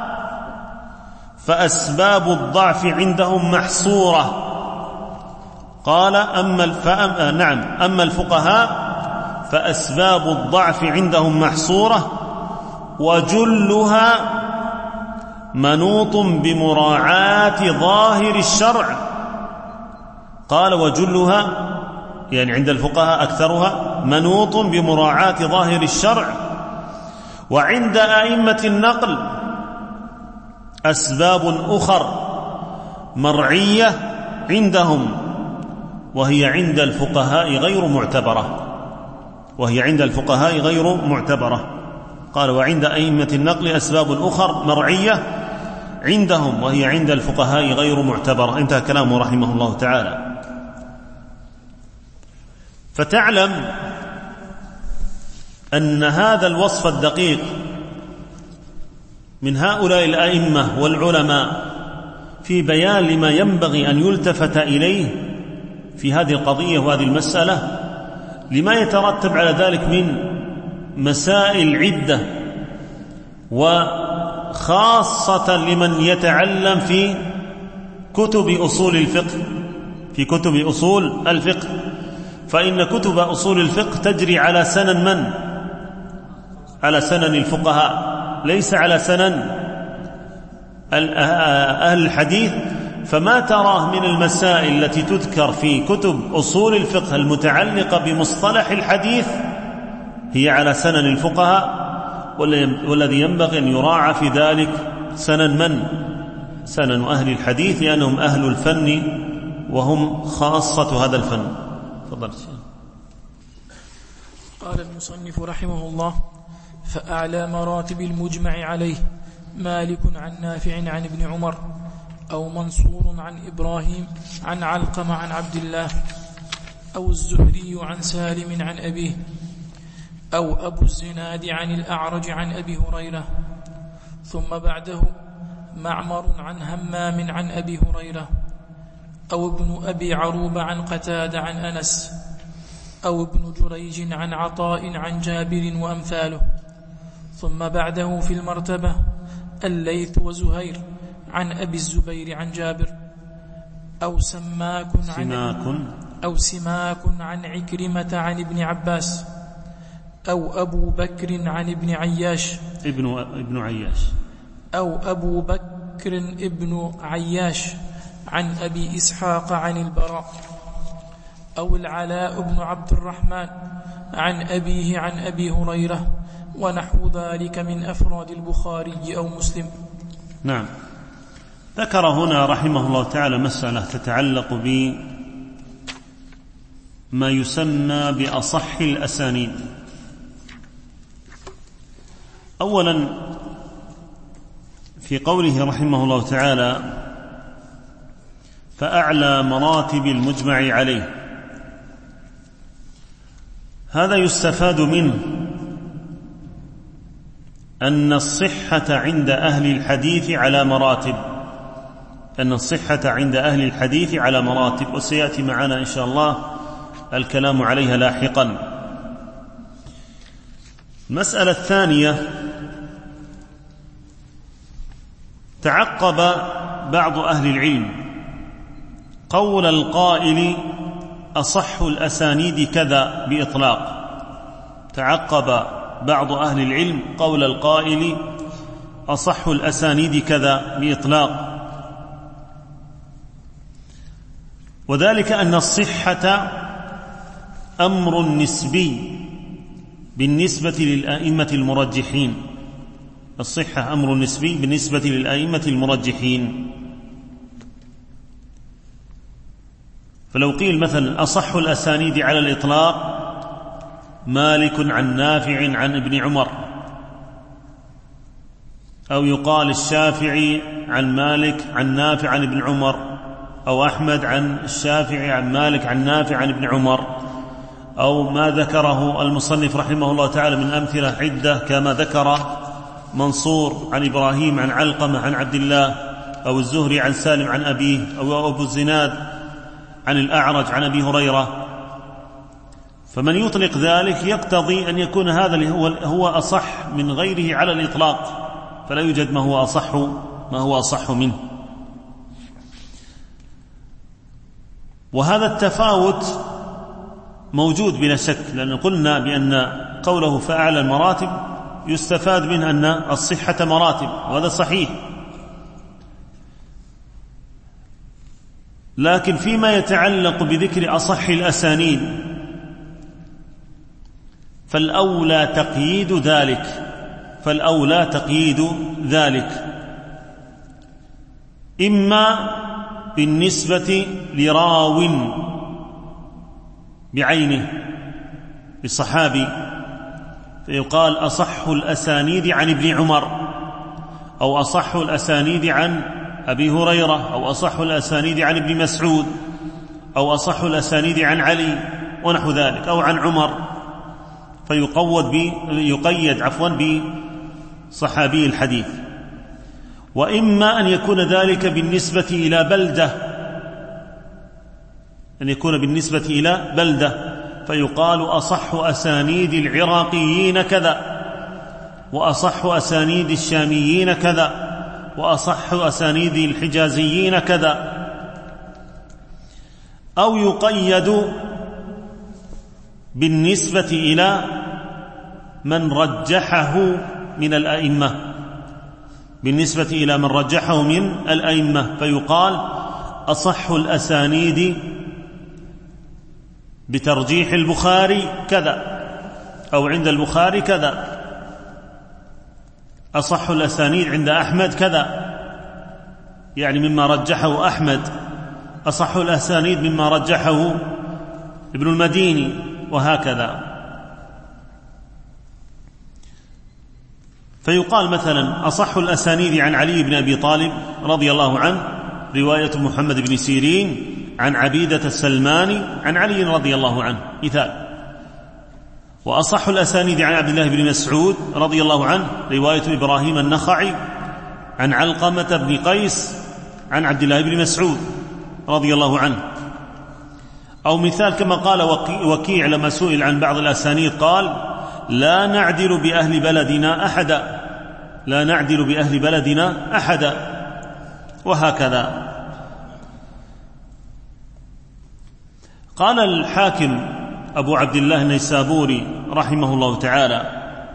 فأسباب الضعف عندهم محصورة. قال: أما الفأم... نعم أما الفقهاء فأسباب الضعف عندهم محصورة، وجلها منوط بمراعاة ظاهر الشرع. قال: وجلها يعني عند الفقهاء أكثرها منوط بمراعاة ظاهر الشرع. وعند أئمة النقل أسباب أخر مرعية عندهم، وهي عند الفقهاء غير معتبرة وهي عند الفقهاء غير معتبرة. قال: وعند أئمة النقل أسباب أخر مرعية عندهم، وهي عند الفقهاء غير معتبرة. انتهى كلامه رحمه الله تعالى. فتعلم أن هذا الوصف الدقيق من هؤلاء الأئمة والعلماء في بيان لما ينبغي أن يلتفت إليه في هذه القضية وهذه المسألة، لما يترتب على ذلك من مسائل عدة، وخاصة لمن يتعلم في كتب أصول الفقه في كتب أصول الفقه فإن كتب أصول الفقه تجري على سنن من؟ على سنن الفقهاء، ليس على سنن أهل الحديث. فما تراه من المسائل التي تذكر في كتب أصول الفقه المتعلقة بمصطلح الحديث هي على سنن الفقهاء، والذي ينبغي أن يراعى في ذلك سنن من؟ سنن أهل الحديث، لأنهم أهل الفن وهم خاصة هذا الفن. تفضل. قال المصنف رحمه الله: فأعلى مراتب المجمع عليه مالك عن نافع عن ابن عمر، أو منصور عن إبراهيم عن علقم عن عبد الله، أو الزهري عن سالم عن أبيه، أو أبو الزناد عن الأعرج عن أبي هريرة. ثم بعده معمر عن همام عن أبي هريرة، أو ابن أبي عروبة عن قتادة عن أنس، أو ابن جريج عن عطاء عن جابر وأمثاله. ثم بعده في المرتبة الليث وزهير عن أبي الزبير عن جابر، أو سماك عن سماك أو سماك عن عكرمة عن ابن عباس، أو أبو بكر عن ابن عياش ابن ابن عياش أو أبو بكر ابن عياش عن أبي إسحاق عن البراء، أو العلاء بن عبد الرحمن عن أبيه عن أبي هريرة، ونحو ذلك من أفراد البخاري أو مسلم. نعم. ذكر هنا رحمه الله تعالى مسألة تتعلق بما يسمى بأصح الأسانيد. أولا في قوله رحمه الله تعالى: فأعلى مراتب المجمع عليه، هذا يستفاد منه أن الصحة عند أهل الحديث على مراتب أن الصحة عند أهل الحديث على مراتب وسيأتي معنا إن شاء الله الكلام عليها لاحقا. المسألة الثانية: تعقب بعض أهل العلم قول القائل أصح الأسانيد كذا بإطلاق. تعقب بعض أهل العلم قول القائل أصح الأسانيد كذا بإطلاق، وذلك أن الصحة أمر نسبي بالنسبة للأئمة المرجحين. الصحة أمر نسبي بالنسبة للأئمة المرجحين. فلو قيل مثلا أصح الأسانيد على الإطلاق مالك عن نافع عن ابن عمر، أو يقال الشافعي عن مالك عن نافع عن ابن عمر، أو أحمد عن الشافعي عن مالك عن نافع عن ابن عمر، أو ما ذكره المصنف رحمه الله تعالى من أمثلة عدة كما ذكر منصور عن إبراهيم عن علقمة عن عبد الله، أو الزهري عن سالم عن أبيه، أو أبو الزناد عن الأعرج عن أبي هريرة. فمن يطلق ذلك يقتضي أن يكون هذا هو أصح من غيره على الإطلاق، فلا يوجد ما هو أصح ما هو أصح منه. وهذا التفاوت موجود بلا شك، لأن قلنا بأن قوله فأعلى المراتب يستفاد منه أن الصحة مراتب، وهذا صحيح. لكن فيما يتعلق بذكر أصح الأسانيد فالأولى تقييد ذلك فالأولى تقييد ذلك إما بالنسبة لراو بعينه للصحابي، فيقال أصح الأسانيد عن ابن عمر، أو أصح الأسانيد عن أبي هريرة، أو أصح الأسانيد عن ابن مسعود، أو أصح الأسانيد عن علي ونحو ذلك، أو عن عمر، فيقود بي يقيد عفوا بصحابي الحديث. وإما أن يكون ذلك بالنسبة إلى بلدة أن يكون بالنسبة إلى بلدة فيقال أصح أسانيد العراقيين كذا، وأصح أسانيد الشاميين كذا، وأصح أسانيد الحجازيين كذا. أو يقيد بالنسبة إلى من رجحه من الأئمة بالنسبة إلى من رجحه من الأئمة فيقال أصح الأسانيد بترجيح البخاري كذا، أو عند البخاري كذا. أصح الأسانيد عند أحمد كذا، يعني مما رجحه أحمد. أصح الأسانيد مما رجحه ابن المديني، وهكذا. فيقال مثلا أصح الأسانيد عن علي بن أبي طالب رضي الله عنه رواية محمد بن سيرين عن عبيدة السلماني عن علي رضي الله عنه، مثال. وأصح الأسانيد عن عبد الله بن مسعود رضي الله عنه رواية إبراهيم النخعي عن علقمة بن قيس عن عبد الله بن مسعود رضي الله عنه. أو مثال كما قال وكيع لما سئل عن بعض الأسانيد قال لا نعدل بأهل بلدنا أحدا لا نعدل بأهل بلدنا أحدا وهكذا. قال الحاكم أبو عبد الله النيسابوري رحمه الله تعالى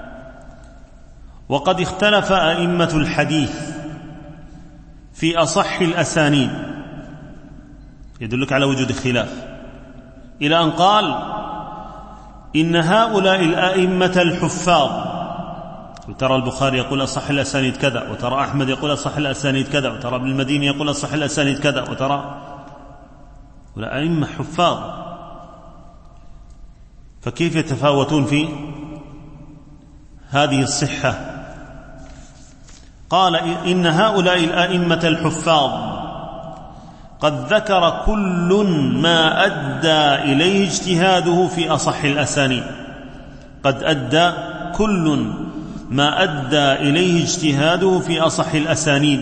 وقد اختلف أئمة الحديث في أصح الأسانيد، يدلك على وجود خلاف، إلى أن قال إن هؤلاء الأئمة الحفاظ، وترى البخاري يقول أصح الأسانيد كذا، وترى أحمد يقول أصح الأسانيد كذا، وترى ابن المديني يقول أصح الأسانيد كذا، وترى والأئمة حفاظ، فكيف يتفاوتون في هذه الصحة؟ قال إن هؤلاء الأئمة الحفاظ قد ذكر كل ما أدى إليه اجتهاده في أصح الأسانيد قد أدى كل ما أدى إليه اجتهاده في أصح الأسانيد،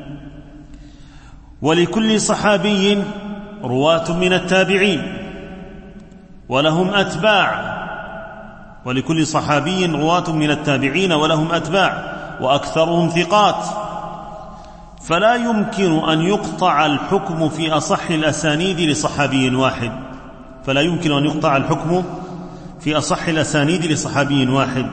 ولكل صحابي رواة من التابعين ولهم أتباع ولكل صحابي رواة من التابعين ولهم أتباع وأكثرهم ثقات، فلا يمكن أن يقطع الحكم في أصح الأسانيد لصحابي واحد فلا يمكن أن يقطع الحكم في أصح الأسانيد لصحابي واحد.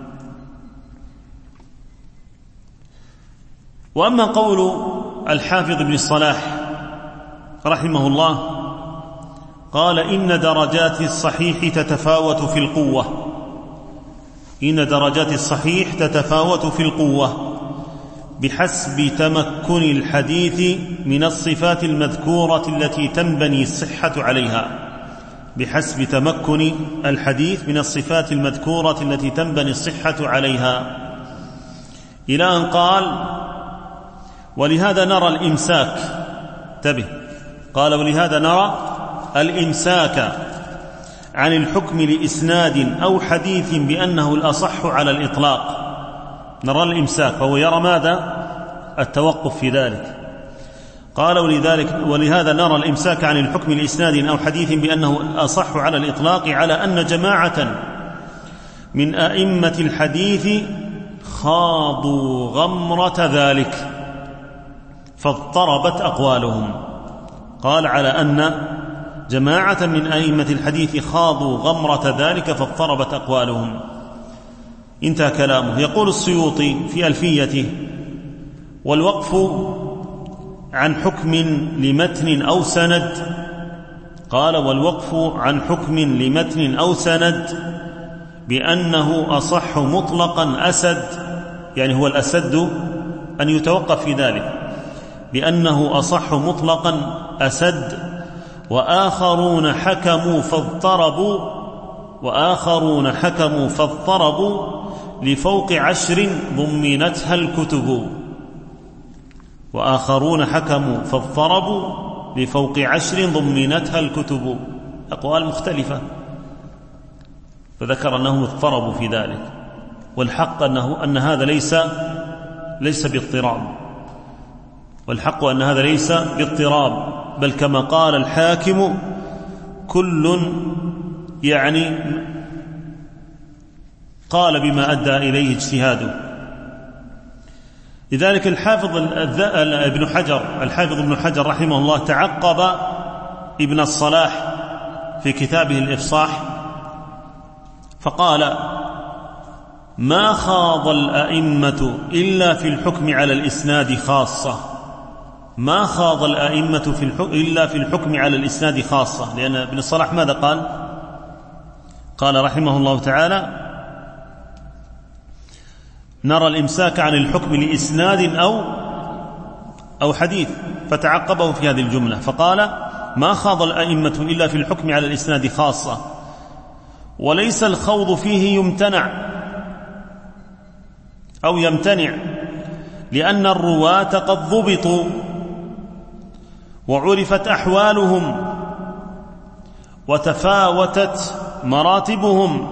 وأما قول الحافظ ابن الصلاح رحمه الله قال إن درجات الصحيح تتفاوت في القوة، إن درجات الصحيح تتفاوت في القوة بحسب تمكن الحديث من الصفات المذكورة التي تنبني الصحة عليها، بحسب تمكن الحديث من الصفات المذكورة التي تنبني الصحة عليها، إلى أن قال: ولهذا نرى الإمساك. انتبه، قال: ولهذا نرى الإمساك عن الحكم لإسناد أو حديث بأنه الأصح على الإطلاق. نرى الإمساك، فهو يرى ماذا؟ التوقف في ذلك. قال: ولذلك ولهذا نرى الإمساك عن الحكم لإسناد أو حديث بأنه الأصح على الإطلاق، على أن جماعة من أئمة الحديث خاضوا غمرة ذلك فاضطربت أقوالهم. قال: على أن جماعة من أئمة الحديث خاضوا غمرة ذلك فاضطربت أقوالهم. انتهى كلامه. يقول السيوطي في ألفيته: والوقف عن حكم لمتن أو سند. قال: والوقف عن حكم لمتن أو سند بأنه أصح مطلقا أسد، يعني هو الأسد أن يتوقف في ذلك، بأنه أصح مطلقا أسد، وآخرون حكموا فاضطربوا وآخرون حكموا فاضطربوا لفوق عشر ضمنتها الكتب. وآخرون حكموا فاضطربوا لفوق عشر ضمنتها الكتب. أقوال مختلفة، فذكر أنهم اضطربوا في ذلك، والحق أنه أن هذا ليس ليس باضطراب، والحق أن هذا ليس باضطراب، بل كما قال الحاكم: كل يعني قال بما أدى إليه اجتهاده. لذلك الحافظ ابن حجر الحافظ ابن حجر رحمه الله تعقب ابن الصلاح في كتابه الإفصاح فقال: ما خاض الأئمة إلا في الحكم على الإسناد خاصة. ما خاض الأئمة في الحكم إلا في الحكم على الإسناد خاصة. لأن ابن الصلاح ماذا قال؟ قال رحمه الله تعالى: نرى الإمساك عن الحكم لإسناد أو أو حديث، فتعقبه في هذه الجملة فقال: ما خاض الأئمة إلا في الحكم على الإسناد خاصة، وليس الخوض فيه يمتنع أو يمتنع، لأن الرواة قد ضبطوا وعرفت أحوالهم وتفاوتت مراتبهم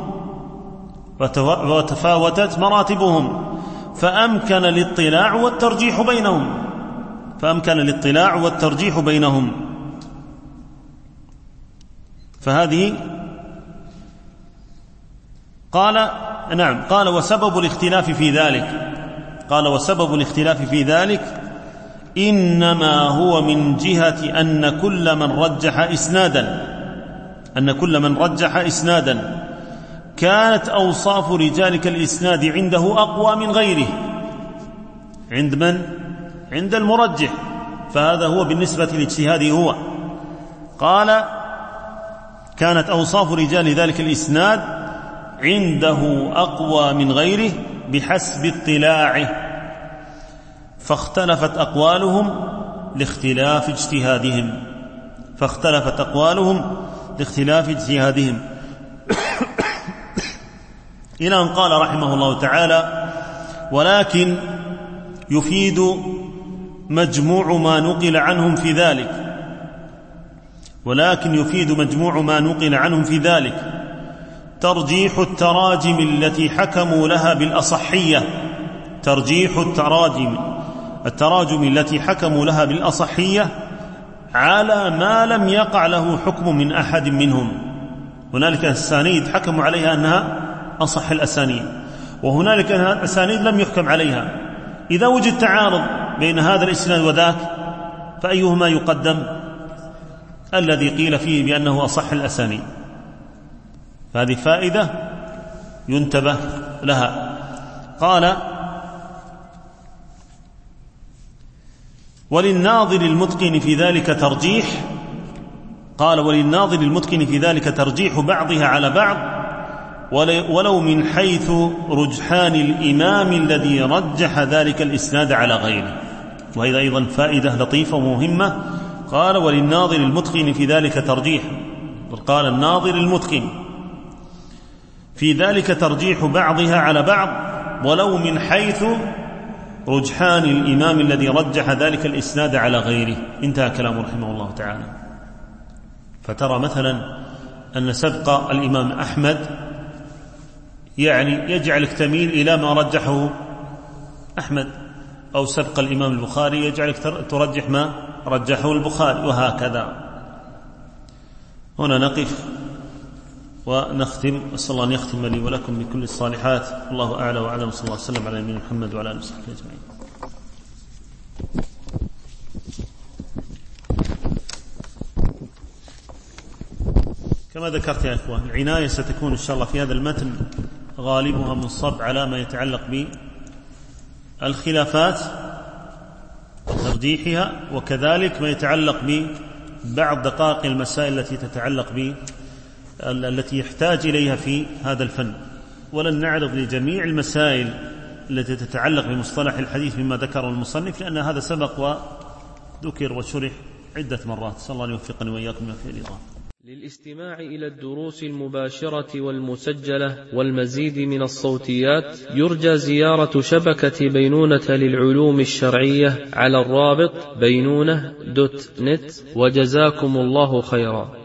وتفاوتت مراتبهم فأمكن الاطلاع والترجيح بينهم فأمكن الاطلاع والترجيح بينهم فهذه قال نعم قال وسبب الاختلاف في ذلك قال وسبب الاختلاف في ذلك إنما هو من جهة أن كل من رجح إسنادا أن كل من رجح إسنادا كانت أوصاف رجال الإسناد عنده أقوى من غيره. عند من؟ عند المرجح، فهذا هو بالنسبة لاجتهاده هو. قال كانت أوصاف رجال ذلك الإسناد عنده أقوى من غيره بحسب اطلاعه، فاختلفت أقوالهم لاختلاف اجتهادهم فاختلفت أقوالهم لاختلاف اجتهادهم إلى أن قال رحمه الله تعالى: ولكن يفيد مجموع ما نقل عنهم في ذلك ولكن يفيد مجموع ما نقل عنهم في ذلك ترجيح التراجم التي حكموا لها بالأصحية ترجيح التراجم التراجم التي حكموا لها بالأصحية على ما لم يقع له حكم من أحد منهم. هنالك أسانيد حكموا عليها أنها أصح الأسانيد، وهنالك أسانيد لم يحكم عليها. إذا وجد تعارض بين هذا الإسناد وذاك فأيهما يقدم؟ الذي قيل فيه بأنه أصح الأسانيد. فهذه فائدة ينتبه لها. قال: وللناظر المتقن في ذلك ترجيح قال وللناظر المتقن في ذلك ترجيح بعضها على بعض، ولو من حيث رجحان الإمام الذي رجح ذلك الإسناد على غيره. وهذا أيضا فائدة لطيفة ومهمة. قال وللناظر المتقن في ذلك ترجيح، قال الناظر المتقن في ذلك ترجيح بعضها على بعض ولو من حيث رجحان الإمام الذي رجح ذلك الإسناد على غيره. انتهى كلامه رحمه الله تعالى. فترى مثلا أن سبق الإمام أحمد يعني يجعلك تميل إلى ما رجحه أحمد، أو سبق الإمام البخاري يجعلك ترجح ما رجحه البخاري، وهكذا. هنا نقف ونختم. أسأل الله أن يختم لي ولكم بكل الصالحات. الله أعلى وأعلم. صلى الله عليه وسلم على نبينا محمد وعلى آله وصحبه أجمعين. كما ذكرت يا إخوان، العناية ستكون إن شاء الله في هذا المتن غالبها منصب على ما يتعلق بالخلافات وترجيحها، وكذلك ما يتعلق ببعض دقائق المسائل التي تتعلق ب التي يحتاج إليها في هذا الفن. ولن نعرض لجميع المسائل التي تتعلق بمصطلح الحديث مما ذكره المصنف، لأن هذا سبق وذكر وشرح عدة مرات. صلى الله أن يوفقني وإياكم ما فيه رضاه. للاستماع إلى الدروس المباشرة والمسجلة والمزيد من الصوتيات يرجى زيارة شبكة بينونة للعلوم الشرعية على الرابط بينونة دوت نت. وجزاكم الله خيرا.